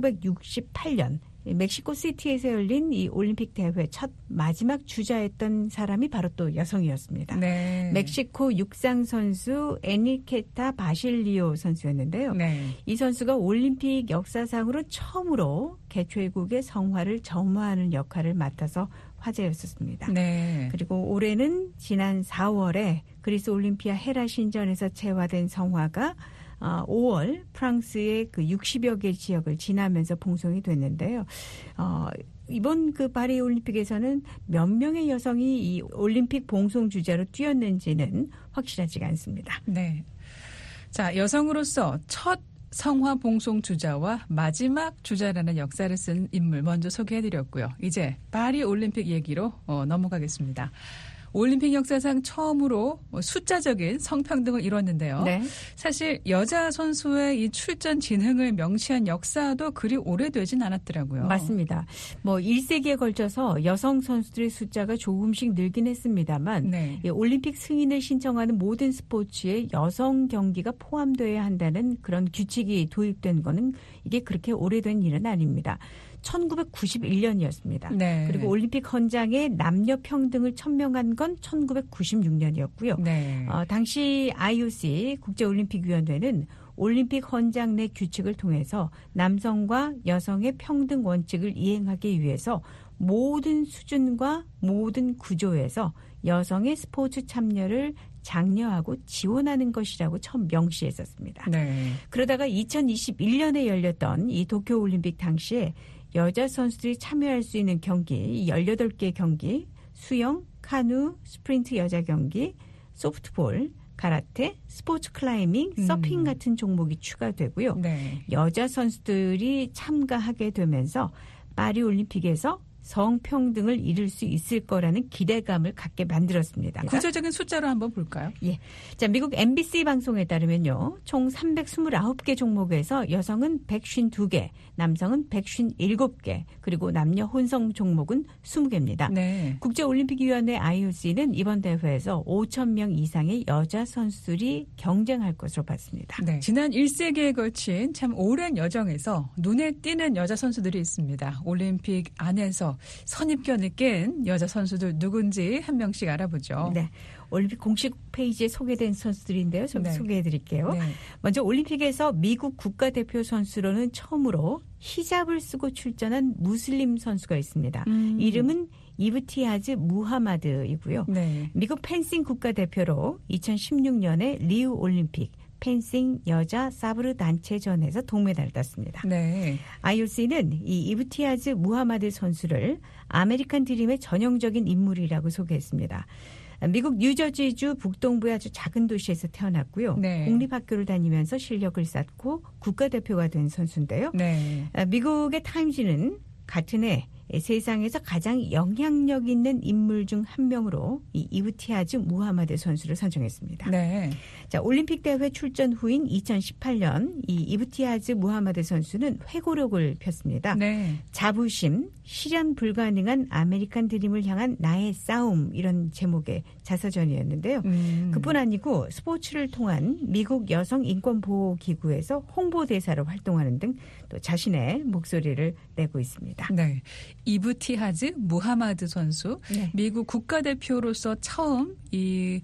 천구백육십팔 년 멕시코 시티에서 열린 이 올림픽 대회 첫 마지막 주자였던 사람이 바로 또 여성이었습니다. 네. 멕시코 육상 선수 에니케타 바실리오 선수였는데요. 네. 이 선수가 올림픽 역사상으로 처음으로 개최국의 성화를 점화하는 역할을 맡아서 화제였었습니다. 네. 그리고 올해는 지난 사월에 그리스 올림피아 헤라 신전에서 채화된 성화가 어, 오월 프랑스의 그 육십여 개 지역을 지나면서 봉송이 됐는데요. 어, 이번 그 파리 올림픽에서는 몇 명의 여성이 이 올림픽 봉송 주자로 뛰었는지는 확실하지가 않습니다. 네. 자, 여성으로서 첫 성화 봉송 주자와 마지막 주자라는 역사를 쓴 인물 먼저 소개해드렸고요. 이제 파리 올림픽 얘기로 어, 넘어가겠습니다. 올림픽 역사상 처음으로 숫자적인 성평등을 이뤘는데요. 네. 사실 여자 선수의 이 출전 진흥을 명시한 역사도 그리 오래되진 않았더라고요. 맞습니다. 뭐 일 세기에 걸쳐서 여성 선수들의 숫자가 조금씩 늘긴 했습니다만 네. 이 올림픽 승인을 신청하는 모든 스포츠에 여성 경기가 포함되어야 한다는 그런 규칙이 도입된 거는 이게 그렇게 오래된 일은 아닙니다. 천구백구십일 년이었습니다. 네. 그리고 올림픽 헌장에 남녀 평등을 천명한 건 천구백구십육 년이었고요. 네. 어, 당시 아이오씨 국제올림픽위원회는 올림픽 헌장 내 규칙을 통해서 남성과 여성의 평등 원칙을 이행하기 위해서 모든 수준과 모든 구조에서 여성의 스포츠 참여를 장려하고 지원하는 것이라고 처음 명시했었습니다. 네. 그러다가 이천이십일 년에 열렸던 이 도쿄올림픽 당시에 여자 선수들이 참여할 수 있는 경기 열여덟 개 경기, 수영, 카누, 스프린트 여자 경기, 소프트볼, 가라테, 스포츠 클라이밍, 서핑 음. 같은 종목이 추가되고요. 네. 여자 선수들이 참가하게 되면서 파리 올림픽에서 성평등을 이룰 수 있을 거라는 기대감을 갖게 만들었습니다. 구체적인 숫자로 한번 볼까요? 예. 자, 미국 엠비씨 방송에 따르면요. 총 삼백이십구 개 종목에서 여성은 백오십이 개, 남성은 백오십칠 개, 그리고 남녀 혼성 종목은 이십 개입니다. 네. 국제올림픽위원회 아이오씨는 이번 대회에서 오천 명 이상의 여자 선수들이 경쟁할 것으로 봤습니다. 네. 지난 일 세기에 걸친 참 오랜 여정에서 눈에 띄는 여자 선수들이 있습니다. 올림픽 안에서 선입견을 깬 여자 선수들 누군지 한 명씩 알아보죠. 네. 올림픽 공식 페이지에 소개된 선수들인데요. 좀 네. 소개해드릴게요. 네. 먼저 올림픽에서 미국 국가대표 선수로는 처음으로 히잡을 쓰고 출전한 무슬림 선수가 있습니다. 음. 이름은 이브티하즈 무하마드이고요. 네. 미국 펜싱 국가대표로 이천십육 년에 리우 올림픽 펜싱 여자 사브르 단체전에서 동메달을 땄습니다. 네. 아이오씨는 이 이브티하즈 무하마드 선수를 아메리칸 드림의 전형적인 인물이라고 소개했습니다. 미국 뉴저지주 북동부의 아주 작은 도시에서 태어났고요. 네. 공립학교를 다니면서 실력을 쌓고 국가대표가 된 선수인데요. 네. 미국의 타임지는 같은 해 세상에서 가장 영향력 있는 인물 중 한 명으로 이 이브티하즈 무하마드 선수를 선정했습니다. 네. 자, 올림픽 대회 출전 후인 이천십팔 년 이 이브티하즈 무하마드 선수는 회고록을 폈습니다. 네. 자부심, 실현 불가능한 아메리칸 드림을 향한 나의 싸움 이런 제목의 자서전이었는데요. 음. 그뿐 아니고 스포츠를 통한 미국 여성 인권 보호 기구에서 홍보대사로 활동하는 등 또 자신의 목소리를 내고 있습니다. 네. 이브티하즈 무하마드 선수, 네. 미국 국가대표로서 처음 이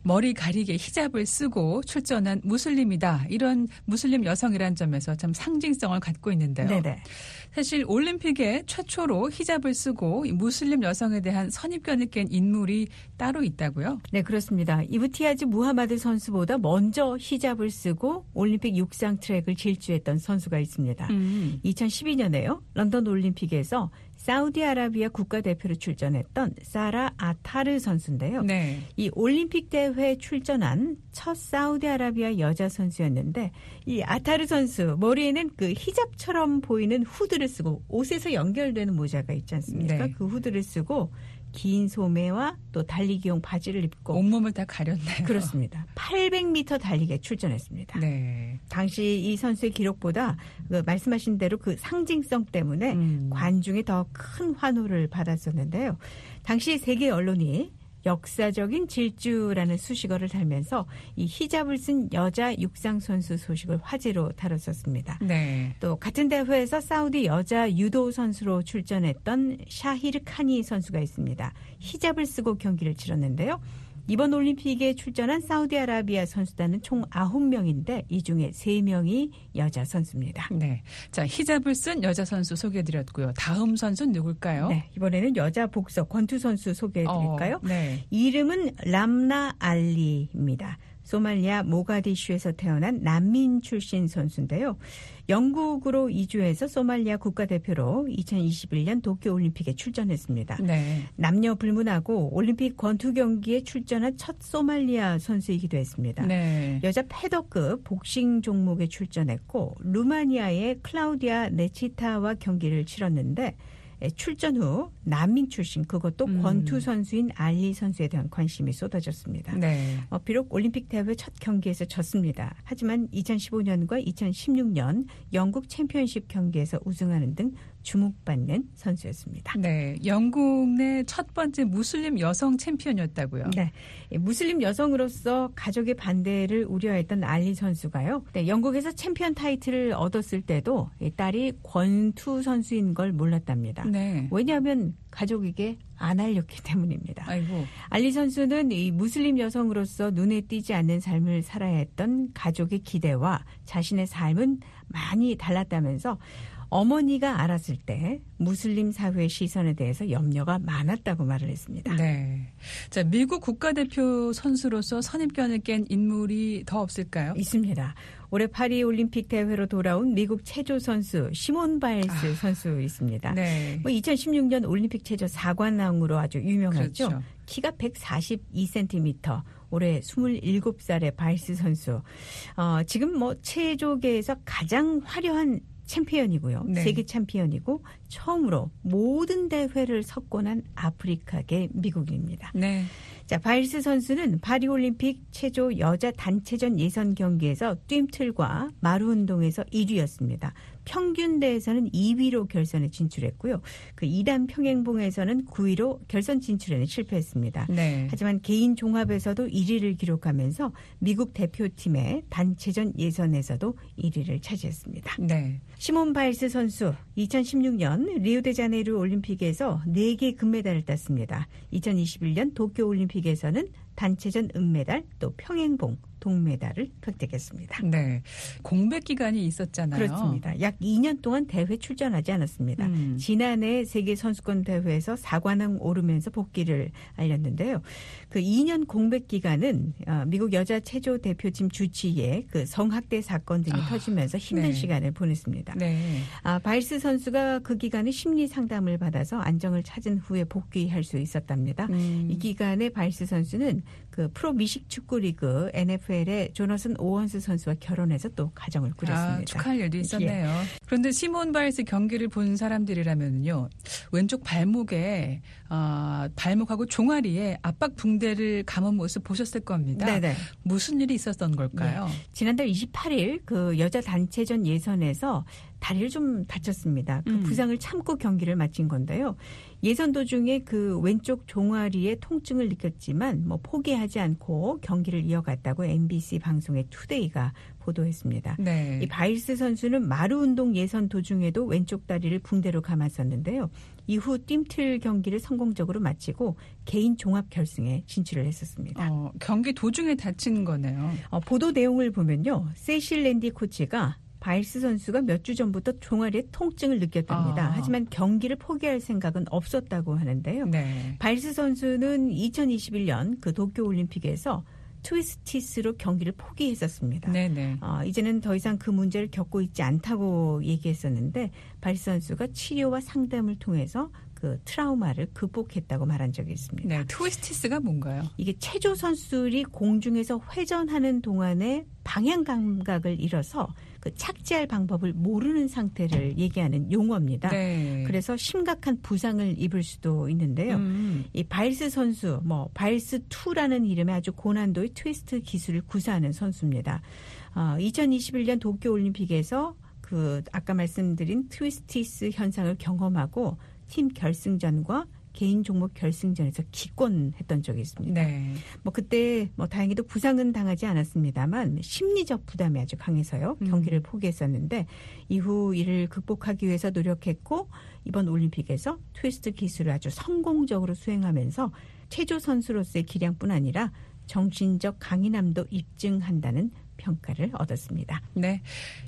머리 가리개 히잡을 쓰고 출전한 무슬림이다. 이런 무슬림 여성이라는 점에서 참 상징성을 갖고 있는데요. 네네. 사실 올림픽에 최초로 히잡을 쓰고 무슬림 여성에 대한 선입견을 깬 인물이 따로 있다고요? 네, 그렇습니다. 이브티아즈 무하마드 선수보다 먼저 히잡을 쓰고 올림픽 육상 트랙을 질주했던 선수가 있습니다. 음. 이천십이 년에요. 런던 올림픽에서 사우디아라비아 국가대표로 출전했던 사라 아타르 선수인데요. 네. 이 올림픽 대회에 출전한 첫 사우디아라비아 여자 선수였는데 이 아타르 선수 머리에는 그 히잡처럼 보이는 후드를 쓰고 옷에서 연결되는 모자가 있지 않습니까? 네. 그 후드를 쓰고 긴 소매와 또 달리기용 바지를 입고 온몸을 다 가렸네요. 그렇습니다. 팔백 미터 달리기에 출전했습니다. 네. 당시 이 선수의 기록보다 그 말씀하신 대로 그 상징성 때문에 음. 관중이 더 큰 환호를 받았었는데요. 당시 세계 언론이 역사적인 질주라는 수식어를 달면서 이 히잡을 쓴 여자 육상 선수 소식을 화제로 다뤘었습니다. 네. 또 같은 대회에서 사우디 여자 유도 선수로 출전했던 샤히르 카니 선수가 있습니다. 히잡을 쓰고 경기를 치렀는데요. 이번 올림픽에 출전한 사우디아라비아 선수단은 총 아홉 명인데 이 중에 세 명이 여자 선수입니다. 네. 자, 히잡을 쓴 여자 선수 소개해드렸고요. 다음 선수는 누굴까요? 네. 이번에는 여자 복서 권투 선수 소개해드릴까요? 어, 네. 이름은 람나 알리입니다. 소말리아 모가디슈에서 태어난 난민 출신 선수인데요. 영국으로 이주해서 소말리아 국가대표로 이천이십일 년 도쿄올림픽에 출전했습니다. 네. 남녀 불문하고 올림픽 권투 경기에 출전한 첫 소말리아 선수이기도 했습니다. 네. 여자 패더급 복싱 종목에 출전했고 루마니아의 클라우디아 네치타와 경기를 치렀는데 출전 후 난민 출신 그것도 음. 권투 선수인 알리 선수에 대한 관심이 쏟아졌습니다. 네. 어, 비록 올림픽 대회 첫 경기에서 졌습니다. 하지만 이천십오 년과 이천십육 년 영국 챔피언십 경기에서 우승하는 등 주목받는 선수였습니다. 네, 영국 내 첫 번째 무슬림 여성 챔피언이었다고요? 네, 무슬림 여성으로서 가족의 반대를 우려했던 알리 선수가요. 네, 영국에서 챔피언 타이틀을 얻었을 때도 딸이 권투 선수인 걸 몰랐답니다. 네. 왜냐하면 가족에게 안 알렸기 때문입니다. 아이고. 알리 선수는 이 무슬림 여성으로서 눈에 띄지 않는 삶을 살아야 했던 가족의 기대와 자신의 삶은 많이 달랐다면서 어머니가 알았을 때 무슬림 사회의 시선에 대해서 염려가 많았다고 말을 했습니다. 네. 자, 미국 국가대표 선수로서 선입견을 깬 인물이 더 없을까요? 있습니다. 올해 파리 올림픽 대회로 돌아온 미국 체조 선수 시몬 바일스 아, 선수 있습니다. 네. 뭐 이천십육 년 올림픽 체조 사 관왕으로 아주 유명하죠. 그렇죠. 키가 백사십이 센티미터. 올해 스물일곱 살의 바일스 선수. 어, 지금 뭐 체조계에서 가장 화려한 챔피언이고요. 네. 세계 챔피언이고 처음으로 모든 대회를 석권한 아프리카계 미국인입니다. 네. 자, 바일스 선수는 파리올림픽 체조 여자 단체전 예선 경기에서 뜀틀과 마루 운동에서 일 위였습니다. 평균 대회에서는 이 위로 결선에 진출했고요. 그 이 단 평행봉에서는 구 위로 결선 진출에는 실패했습니다. 네. 하지만 개인 종합에서도 일 위를 기록하면서 미국 대표팀의 단체전 예선에서도 일 위를 차지했습니다. 네. 시몬 바일스 선수 이천십육 년 리우데자네이루 올림픽에서 네 개 금메달을 땄습니다. 이천이십일 년 도쿄올림픽에서는 단체전 은메달 또 평행봉 동메달을 획득했습니다. 네, 공백 기간이 있었잖아요. 그렇습니다. 약 이 년 동안 대회 출전하지 않았습니다. 음. 지난해 세계선수권 대회에서 사 관왕 오르면서 복귀를 알렸는데요. 그 이 년 공백 기간은 미국 여자 체조 대표팀 주치의 그 성학대 사건 등이 아, 터지면서 힘든 네. 시간을 보냈습니다. 네. 아, 바일스 선수가 그 기간에 심리 상담을 받아서 안정을 찾은 후에 복귀할 수 있었답니다. 음. 이 기간에 바일스 선수는 그 프로 미식 축구 리그 엔에프엘의 조너슨 오원스 선수와 결혼해서 또 가정을 꾸렸습니다. 아, 축하할 일도 있었네요. 예. 그런데 시몬 바일스 경기를 본 사람들이라면요, 왼쪽 발목에 어, 발목하고 종아리에 압박 붕대를 감은 모습 보셨을 겁니다. 네네. 무슨 일이 있었던 걸까요? 네. 지난달 이십팔 일 그 여자 단체전 예선에서 다리를 좀 다쳤습니다. 그 음. 부상을 참고 경기를 마친 건데요. 예선 도중에 그 왼쪽 종아리에 통증을 느꼈지만 뭐 포기하지 않고 경기를 이어갔다고 엠비씨 방송의 투데이가 보도했습니다. 네. 이 바일스 선수는 마루 운동 예선 도중에도 왼쪽 다리를 붕대로 감았었는데요. 이후 뜀틀 경기를 성공적으로 마치고 개인 종합 결승에 진출을 했었습니다. 어, 경기 도중에 다친 거네요. 어, 보도 내용을 보면요. 세실 랜디 코치가 바일스 선수가 몇 주 전부터 종아리에 통증을 느꼈답니다. 아. 하지만 경기를 포기할 생각은 없었다고 하는데요. 네. 바일스 선수는 이천이십일 년 그 도쿄올림픽에서 트위스티스로 경기를 포기했었습니다. 네네. 어, 이제는 더 이상 그 문제를 겪고 있지 않다고 얘기했었는데 바일스 선수가 치료와 상담을 통해서 그 트라우마를 극복했다고 말한 적이 있습니다. 네, 트위스티스가 뭔가요? 이게 체조 선수들이 공중에서 회전하는 동안에 방향 감각을 잃어서 그 착지할 방법을 모르는 상태를 얘기하는 용어입니다. 네. 그래서 심각한 부상을 입을 수도 있는데요. 음. 이 바일스 선수, 뭐 바일스 이라는 이름의 아주 고난도의 트위스트 기술을 구사하는 선수입니다. 어, 이천이십일 년 도쿄올림픽에서 그 아까 말씀드린 트위스티스 현상을 경험하고 팀 결승전과 개인 종목 결승전에서 기권했던 적이 있습니다. 네. 뭐 그때 뭐 다행히도 부상은 당하지 않았습니다만 심리적 부담이 아주 강해서요. 음. 경기를 포기했었는데 이후 이를 극복하기 위해서 노력했고 이번 올림픽에서 트위스트 기술을 아주 성공적으로 수행하면서 체조 선수로서의 기량뿐 아니라 정신적 강인함도 입증한다는 평가를 얻었습니다. 네,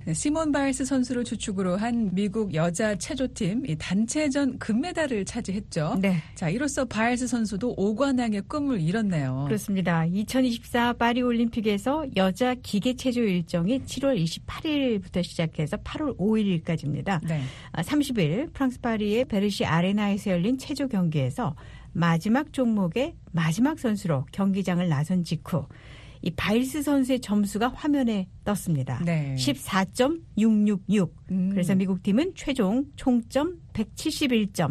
시몬 바일스 선수를 주축으로 한 미국 여자 체조팀 이 단체전 금메달을 차지했죠. 네. 자, 이로써 바일스 선수도 오관왕의 꿈을 이뤘네요. 그렇습니다. 이천이십사 파리올림픽에서 여자 기계체조 일정이 칠월 이십팔일부터 시작해서 팔월 오일까지입니다. 네. 삼십 일 프랑스 파리의 베르시 아레나에서 열린 체조 경기에서 마지막 종목의 마지막 선수로 경기장을 나선 직후 이 바일스 선수의 점수가 화면에 떴습니다. 네. 십사 점 육육육. 음. 그래서 미국 팀은 최종 총점 백칠십일 점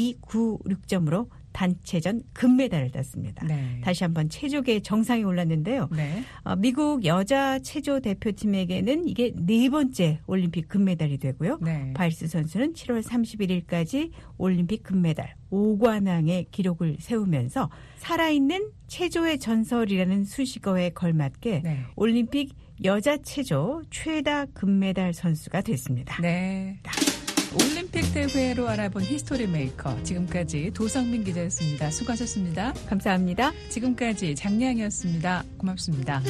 이구육 점으로 단체전 금메달을 땄습니다. 네. 다시 한번 체조계의 정상에 올랐는데요. 네. 어, 미국 여자 체조 대표팀에게는 이게 네 번째 올림픽 금메달이 되고요. 네. 바일스 선수는 칠월 삼십일일까지 올림픽 금메달 오관왕의 기록을 세우면서 살아있는 체조의 전설이라는 수식어에 걸맞게 네. 올림픽 여자 체조 최다 금메달 선수가 됐습니다. 네. 올림픽 대회로 알아본 히스토리 메이커. 지금까지 도성민 기자였습니다. 수고하셨습니다. 감사합니다. 지금까지 장량이었습니다. 고맙습니다.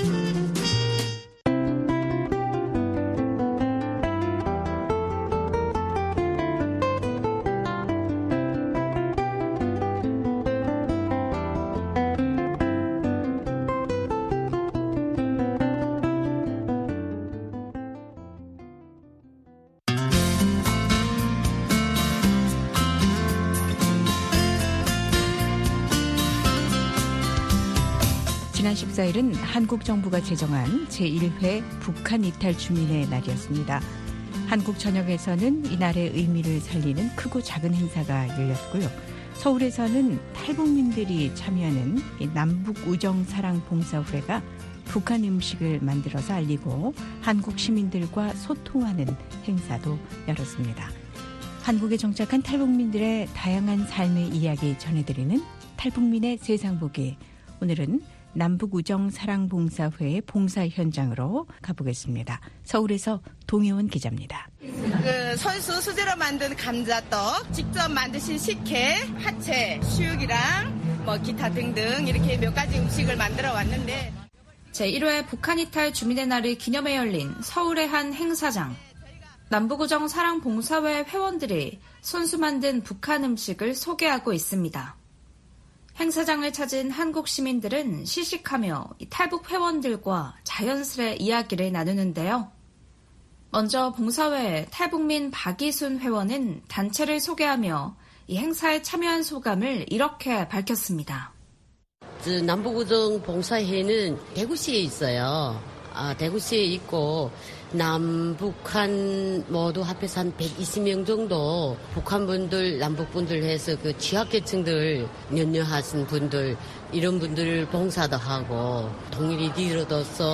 지난 십사일은 한국 정부가 제정한 제일 회 북한 이탈 주민의 날이었습니다. 한국 전역에서는 이날의 의미를 살리는 크고 작은 행사가 열렸고요. 서울에서는 탈북민들이 참여하는 남북우정사랑봉사회가 북한 음식을 만들어서 알리고 한국 시민들과 소통하는 행사도 열었습니다. 한국에 정착한 탈북민들의 다양한 삶의 이야기 전해드리는 탈북민의 세상보기. 오늘은 남북우정사랑봉사회의 봉사 현장으로 가보겠습니다. 서울에서 동혜원 기자입니다. 그 선수 수제로 만든 감자떡, 직접 만드신 식혜, 화채, 수육이랑 뭐 기타 등등 이렇게 몇 가지 음식을 만들어 왔는데 제일 회 북한 이탈 주민의 날을 기념해 열린 서울의 한 행사장. 남북우정 사랑봉사회 회원들이 손수 만든 북한 음식을 소개하고 있습니다. 행사장을 찾은 한국 시민들은 시식하며 탈북 회원들과 자연스레 이야기를 나누는데요. 먼저 봉사회 탈북민 박이순 회원은 단체를 소개하며 이 행사에 참여한 소감을 이렇게 밝혔습니다. 남북우정 봉사회는 대구시에 있어요. 아, 대구시에 있고 남북한 모두 합해서 한 백이십 명 정도 북한분들 남북분들 해서 그 취약계층들 연료하신 분들 이런 분들 봉사도 하고 동일이 이르러서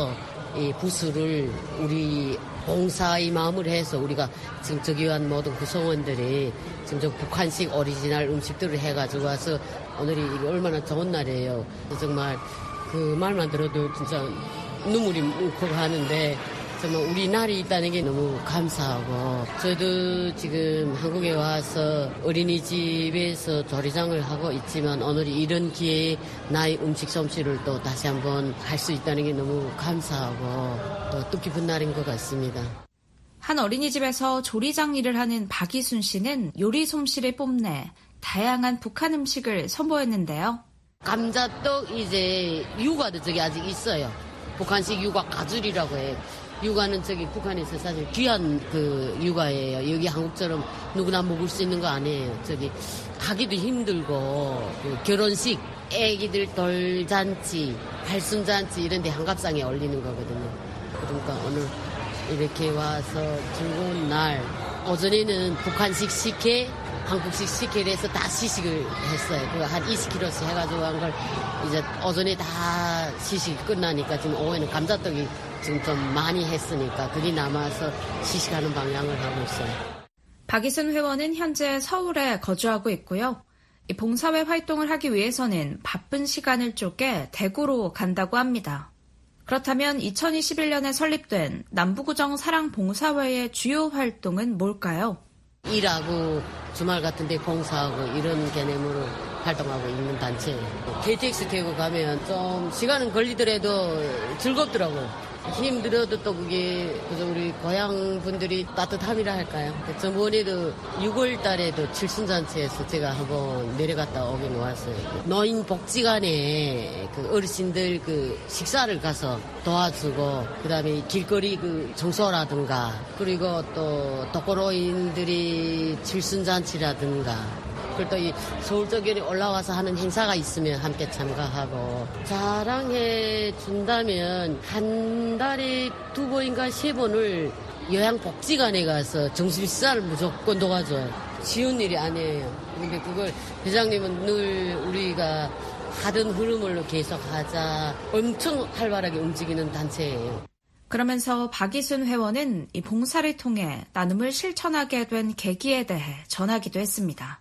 이 부스를 우리 봉사의 마음을 해서 우리가 지금 저기 한 모든 구성원들이 지금 저 북한식 오리지널 음식들을 해가지고 와서 오늘이 얼마나 좋은 날이에요. 정말 그 말만 들어도 진짜 눈물이 울컥하는데 정말 우리 날이 있다는 게 너무 감사하고 저도 지금 한국에 와서 어린이집에서 조리장을 하고 있지만 오늘 이런 기회에 나의 음식 솜씨를 또 다시 한번 할 수 있다는 게 너무 감사하고 또 뜻깊은 날인 것 같습니다. 한 어린이집에서 조리장 일을 하는 박이순 씨는 요리 솜씨를 뽐내 다양한 북한 음식을 선보였는데요. 감자떡 이제 유과도 저기 아직 있어요. 북한식 유과 가줄이라고 해요. 유과는 저기 북한에서 사실 귀한 그 유과예요. 여기 한국처럼 누구나 먹을 수 있는 거 아니에요. 저기 가기도 힘들고 그 결혼식, 애기들 돌잔치, 발순잔치 이런 데 한갑상에 올리는 거거든요. 그러니까 오늘 이렇게 와서 즐거운 날 오전에는 북한식 식혜, 한국식 식혜를 해서 다 시식을 했어요. 그거 한 이십 킬로씩 해가지고 한 걸 이제 오전에 다 시식이 끝나니까 지금 오후에는 감자떡이 지금 좀 많이 했으니까 그게 남아서 시식하는 방향을 하고 있어요. 박이순 회원은 현재 서울에 거주하고 있고요. 이 봉사회 활동을 하기 위해서는 바쁜 시간을 쪼개 대구로 간다고 합니다. 그렇다면 이천이십일 년에 설립된 남부구정 사랑봉사회의 주요 활동은 뭘까요? 일하고 주말 같은 데 봉사하고 이런 개념으로 활동하고 있는 단체예요. 케이티엑스 타고 가면 좀 시간은 걸리더라도 즐겁더라고요. 힘들어도 또 그게 그래서 우리 고향 분들이 따뜻함이라 할까요? 저번에도 유월 달에도 칠순잔치에서 제가 한번 내려갔다 오긴 왔어요. 노인복지관에 그 어르신들 그 식사를 가서 도와주고 그다음에 길거리 그 청소라든가 그리고 또 독거노인들이 칠순잔치라든가 그리고 또 이 서울 쪽에 올라와서 하는 행사가 있으면 함께 참가하고 자랑해 준다면 한 달에 두 번인가 세 번을 요양복지관에 가서 정신식사를 무조건 도와줘요. 쉬운 일이 아니에요. 근데 그걸 회장님은 늘 우리가 하던 흐름으로 계속하자 엄청 활발하게 움직이는 단체예요. 그러면서 박이순 회원은 이 봉사를 통해 나눔을 실천하게 된 계기에 대해 전하기도 했습니다.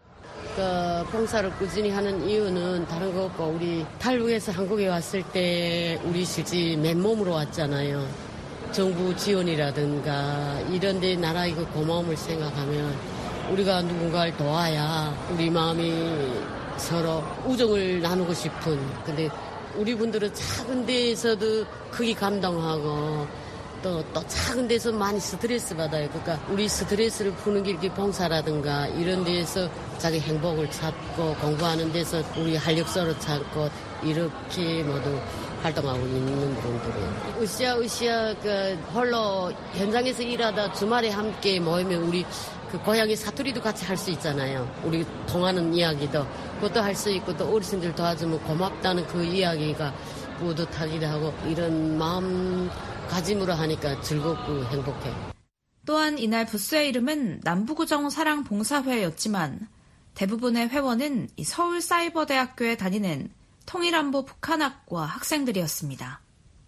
그 봉사를 꾸준히 하는 이유는 다른 거 없고 우리 탈북해서 한국에 왔을 때 우리 실제 맨몸으로 왔잖아요. 정부 지원이라든가 이런 데 나라의 그 고마움을 생각하면 우리가 누군가를 도와야 우리 마음이 서로 우정을 나누고 싶은 근데 우리 분들은 작은 데에서도 크게 감동하고 또, 또 작은 데서 많이 스트레스 받아요. 그러니까 우리 스트레스를 푸는 게 이렇게 봉사라든가 이런 데에서 자기 행복을 찾고 공부하는 데서 우리 활력소를 찾고 이렇게 모두 활동하고 있는 분들이에요. 으쌰 으쌰 그 홀로 현장에서 일하다 주말에 함께 모이면 우리 그 고향의 사투리도 같이 할 수 있잖아요. 우리 통하는 이야기도 그것도 할 수 있고 또 어르신들 도와주면 고맙다는 그 이야기가 뿌듯하기도 하고 이런 마음 가짐으로 하니까 즐겁고 행복해. 또한 이날 부스의 이름은 남부구정 사랑봉사회였지만 대부분의 회원은 서울사이버대학교에 다니는 통일안보 북한학과 학생들이었습니다.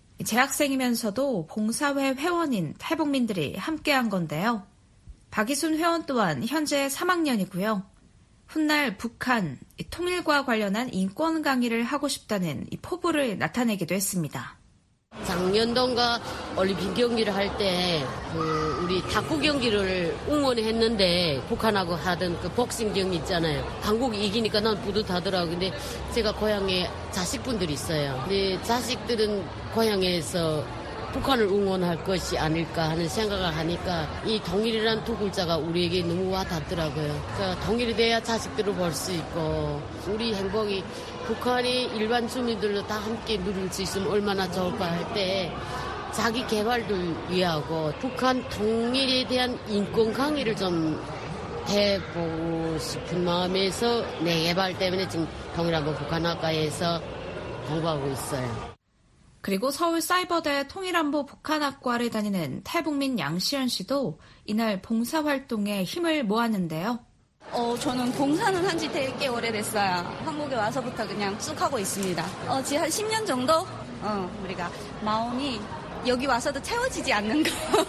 재학생이면서도 봉사회 회원인 탈북민들이 함께한 건데요. 박이순 회원 또한 현재 삼 학년이고요. 훗날 북한 통일과 관련한 인권 강의를 하고 싶다는 이 포부를 나타내기도 했습니다. 작년동가 올림픽 경기를 할 때 그 우리 탁구 경기를 응원했는데 북한하고 하던 그 복싱 경기 있잖아요. 한국이 이기니까 난 뿌듯하더라고요. 근데 제가 고향에 자식분들이 있어요. 근데 자식들은 고향에서 북한을 응원할 것이 아닐까 하는 생각을 하니까 이 통일이라는 두 글자가 우리에게 너무 와닿더라고요. 그러니까 통일이 돼야 자식들을 볼 수 있고 우리 행복이 북한의 일반 주민들도 다 함께 누릴 수 있으면 얼마나 좋을까 할 때 자기 개발을 위하고 북한 통일에 대한 인권 강의를 좀 해보고 싶은 마음에서 내 개발 때문에 지금 통일안보 북한학과에서 공부하고 있어요. 그리고 서울사이버대 통일안보 북한학과를 다니는 탈북민 양시연 씨도 이날 봉사활동에 힘을 모았는데요. 어, 저는 봉사는 한 지 되게 오래됐어요. 한국에 와서부터 그냥 쭉 하고 있습니다. 어, 지금 한 십 년 정도? 어, 우리가 마음이 여기 와서도 채워지지 않는 거.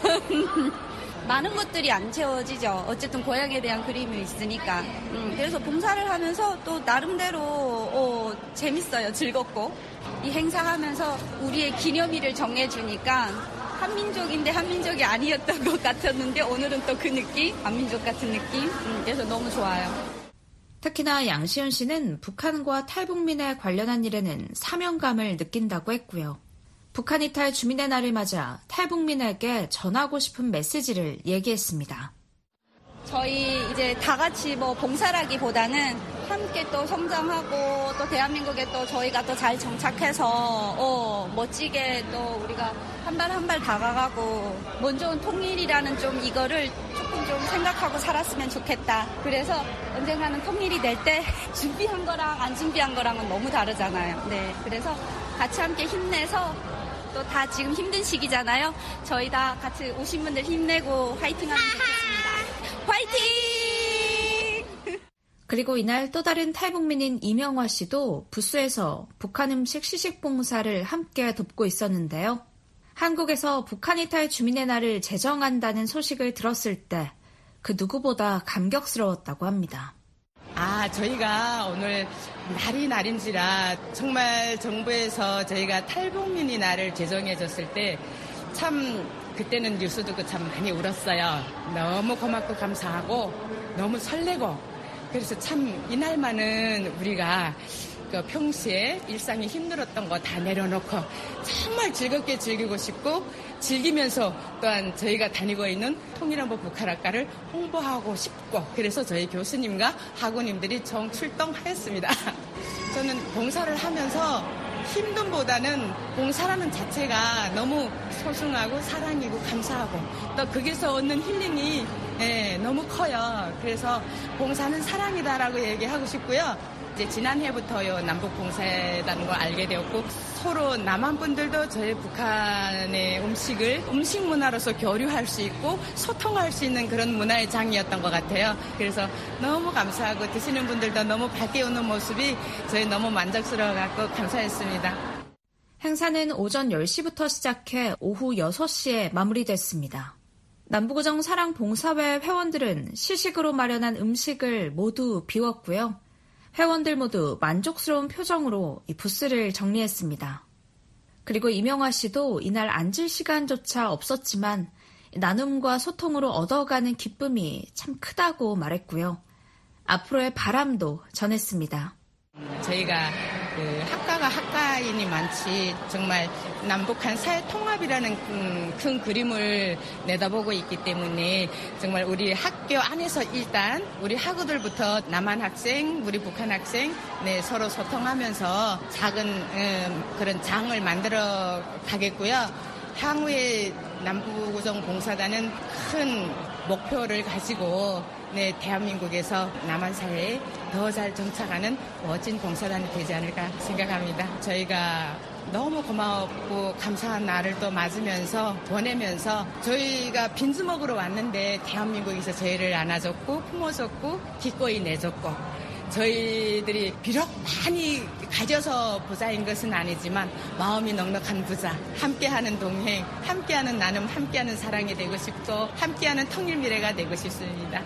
많은 것들이 안 채워지죠. 어쨌든 고향에 대한 그림이 있으니까. 음, 그래서 봉사를 하면서 또 나름대로 어, 재밌어요. 즐겁고. 이 행사하면서 우리의 기념일을 정해주니까 한민족인데 한민족이 아니었던 것 같았는데 오늘은 또 그 느낌? 한민족 같은 느낌? 음, 그래서 너무 좋아요. 특히나 양시은 씨는 북한과 탈북민에 관련한 일에는 사명감을 느낀다고 했고요. 북한 이탈 주민의 날을 맞아 탈북민에게 전하고 싶은 메시지를 얘기했습니다. 저희 이제 다 같이 뭐 봉사라기보다는 함께 또 성장하고 또 대한민국에 또 저희가 또 잘 정착해서 어, 멋지게 또 우리가 한 발 한 발 다가가고 먼저 통일이라는 좀 이거를 조금 좀 생각하고 살았으면 좋겠다. 그래서 언젠가는 통일이 될 때 준비한 거랑 안 준비한 거랑은 너무 다르잖아요. 네, 그래서 같이 함께 힘내서 또 다 지금 힘든 시기잖아요. 저희 다 같이 오신 분들 힘내고 화이팅하면 좋겠습니다. 화이팅! 그리고 이날 또 다른 탈북민인 이명화 씨도 부스에서 북한 음식 시식 봉사를 함께 돕고 있었는데요. 한국에서 북한 이탈 주민의 날을 제정한다는 소식을 들었을 때 그 누구보다 감격스러웠다고 합니다. 아, 저희가 오늘 날이 날인지라 정말 정부에서 저희가 탈북민이 날을 제정해줬을 때 참 그때는 뉴스 듣고 참 많이 울었어요. 너무 고맙고 감사하고 너무 설레고 그래서 참 이날만은 우리가 그 평소에 일상이 힘들었던 거 다 내려놓고 정말 즐겁게 즐기고 싶고 즐기면서 또한 저희가 다니고 있는 통일한국 북한학과를 홍보하고 싶고 그래서 저희 교수님과 학우님들이 정출동하였습니다. 저는 봉사를 하면서 힘듦보다는 봉사라는 자체가 너무 소중하고 사랑이고 감사하고 또 거기서 얻는 힐링이 예, 너무 커요. 그래서 봉사는 사랑이다라고 얘기하고 싶고요. 이제 지난해부터요 남북봉사단과 알게 되었고 서로 남한 분들도 저희 북한의 음식을 음식 문화로서 교류할 수 있고 소통할 수 있는 그런 문화의 장이었던 것 같아요. 그래서 너무 감사하고 드시는 분들도 너무 밝게 웃는 모습이 저희 너무 만족스러워갖고 감사했습니다. 행사는 오전 열 시부터 시작해 오후 여섯 시에 마무리됐습니다. 남부구정 사랑봉사회 회원들은 시식으로 마련한 음식을 모두 비웠고요. 회원들 모두 만족스러운 표정으로 이 부스를 정리했습니다. 그리고 이명화 씨도 이날 앉을 시간조차 없었지만 나눔과 소통으로 얻어가는 기쁨이 참 크다고 말했고요. 앞으로의 바람도 전했습니다. 저희가 그 학과가 학과인이 많지 정말 남북한 사회 통합이라는 큰, 큰 그림을 내다보고 있기 때문에 정말 우리 학교 안에서 일단 우리 학우들부터 남한 학생, 우리 북한 학생 네, 서로 소통하면서 작은 음, 그런 장을 만들어 가겠고요. 향후에 남부구정 봉사단은 큰 목표를 가지고 네, 대한민국에서 남한 사회에 더 잘 정착하는 멋진 봉사단이 되지 않을까 생각합니다. 저희가 너무 고맙고 감사한 날을 또 맞으면서 보내면서 저희가 빈주먹으로 왔는데 대한민국에서 저희를 안아줬고 품어줬고 기꺼이 내줬고 저희들이 비록 많이 가져서 부자인 것은 아니지만 마음이 넉넉한 부자, 함께하는 동행, 함께하는 나눔, 함께하는 사랑이 되고 싶고 함께하는 통일 미래가 되고 싶습니다.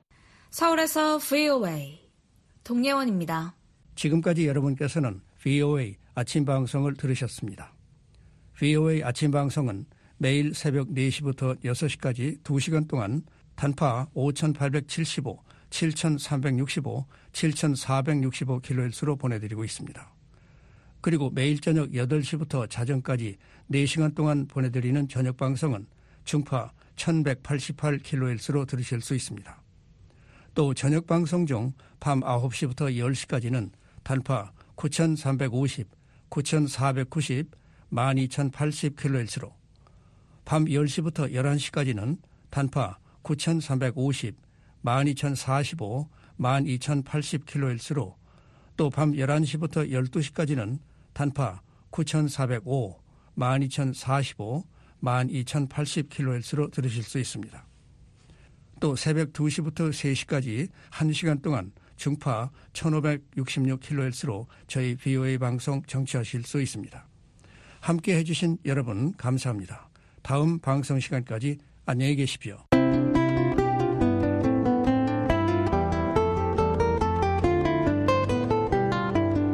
서울에서 브이오에이 동예원입니다. 지금까지 여러분께서는 브이오에이 아침 방송을 들으셨습니다. 브이오에이 아침 방송은 매일 새벽 네 시부터 여섯 시까지 두 시간 동안 단파 오천팔백칠십오, 칠천삼백육십오, 칠천사백육십오 킬로헤르츠로 보내드리고 있습니다. 그리고 매일 저녁 여덟 시부터 자정까지 네 시간 동안 보내드리는 저녁 방송은 중파 천백팔십팔 킬로헤르츠로 들으실 수 있습니다. 또 저녁 방송 중 밤 아홉 시부터 열 시까지는 단파 구천삼백오십, 구천사백구십, 만 이천팔십 킬로헤르츠로 밤 열 시부터 열한 시까지는 단파 구천삼백오십, 만 이천사십오, 만 이천팔십 킬로헤르츠로 또 밤 열한 시부터 열두 시까지는 단파 구천사백오, 만 이천사십오, 만 이천팔십 킬로헤르츠로 들으실 수 있습니다. 또 새벽 두 시부터 세 시까지 한 시간 동안 중파 천오백육십육 킬로헤르츠로 저희 브이오에이 방송 청취하실 수 있습니다. 함께 해주신 여러분 감사합니다. 다음 방송 시간까지 안녕히 계십시오.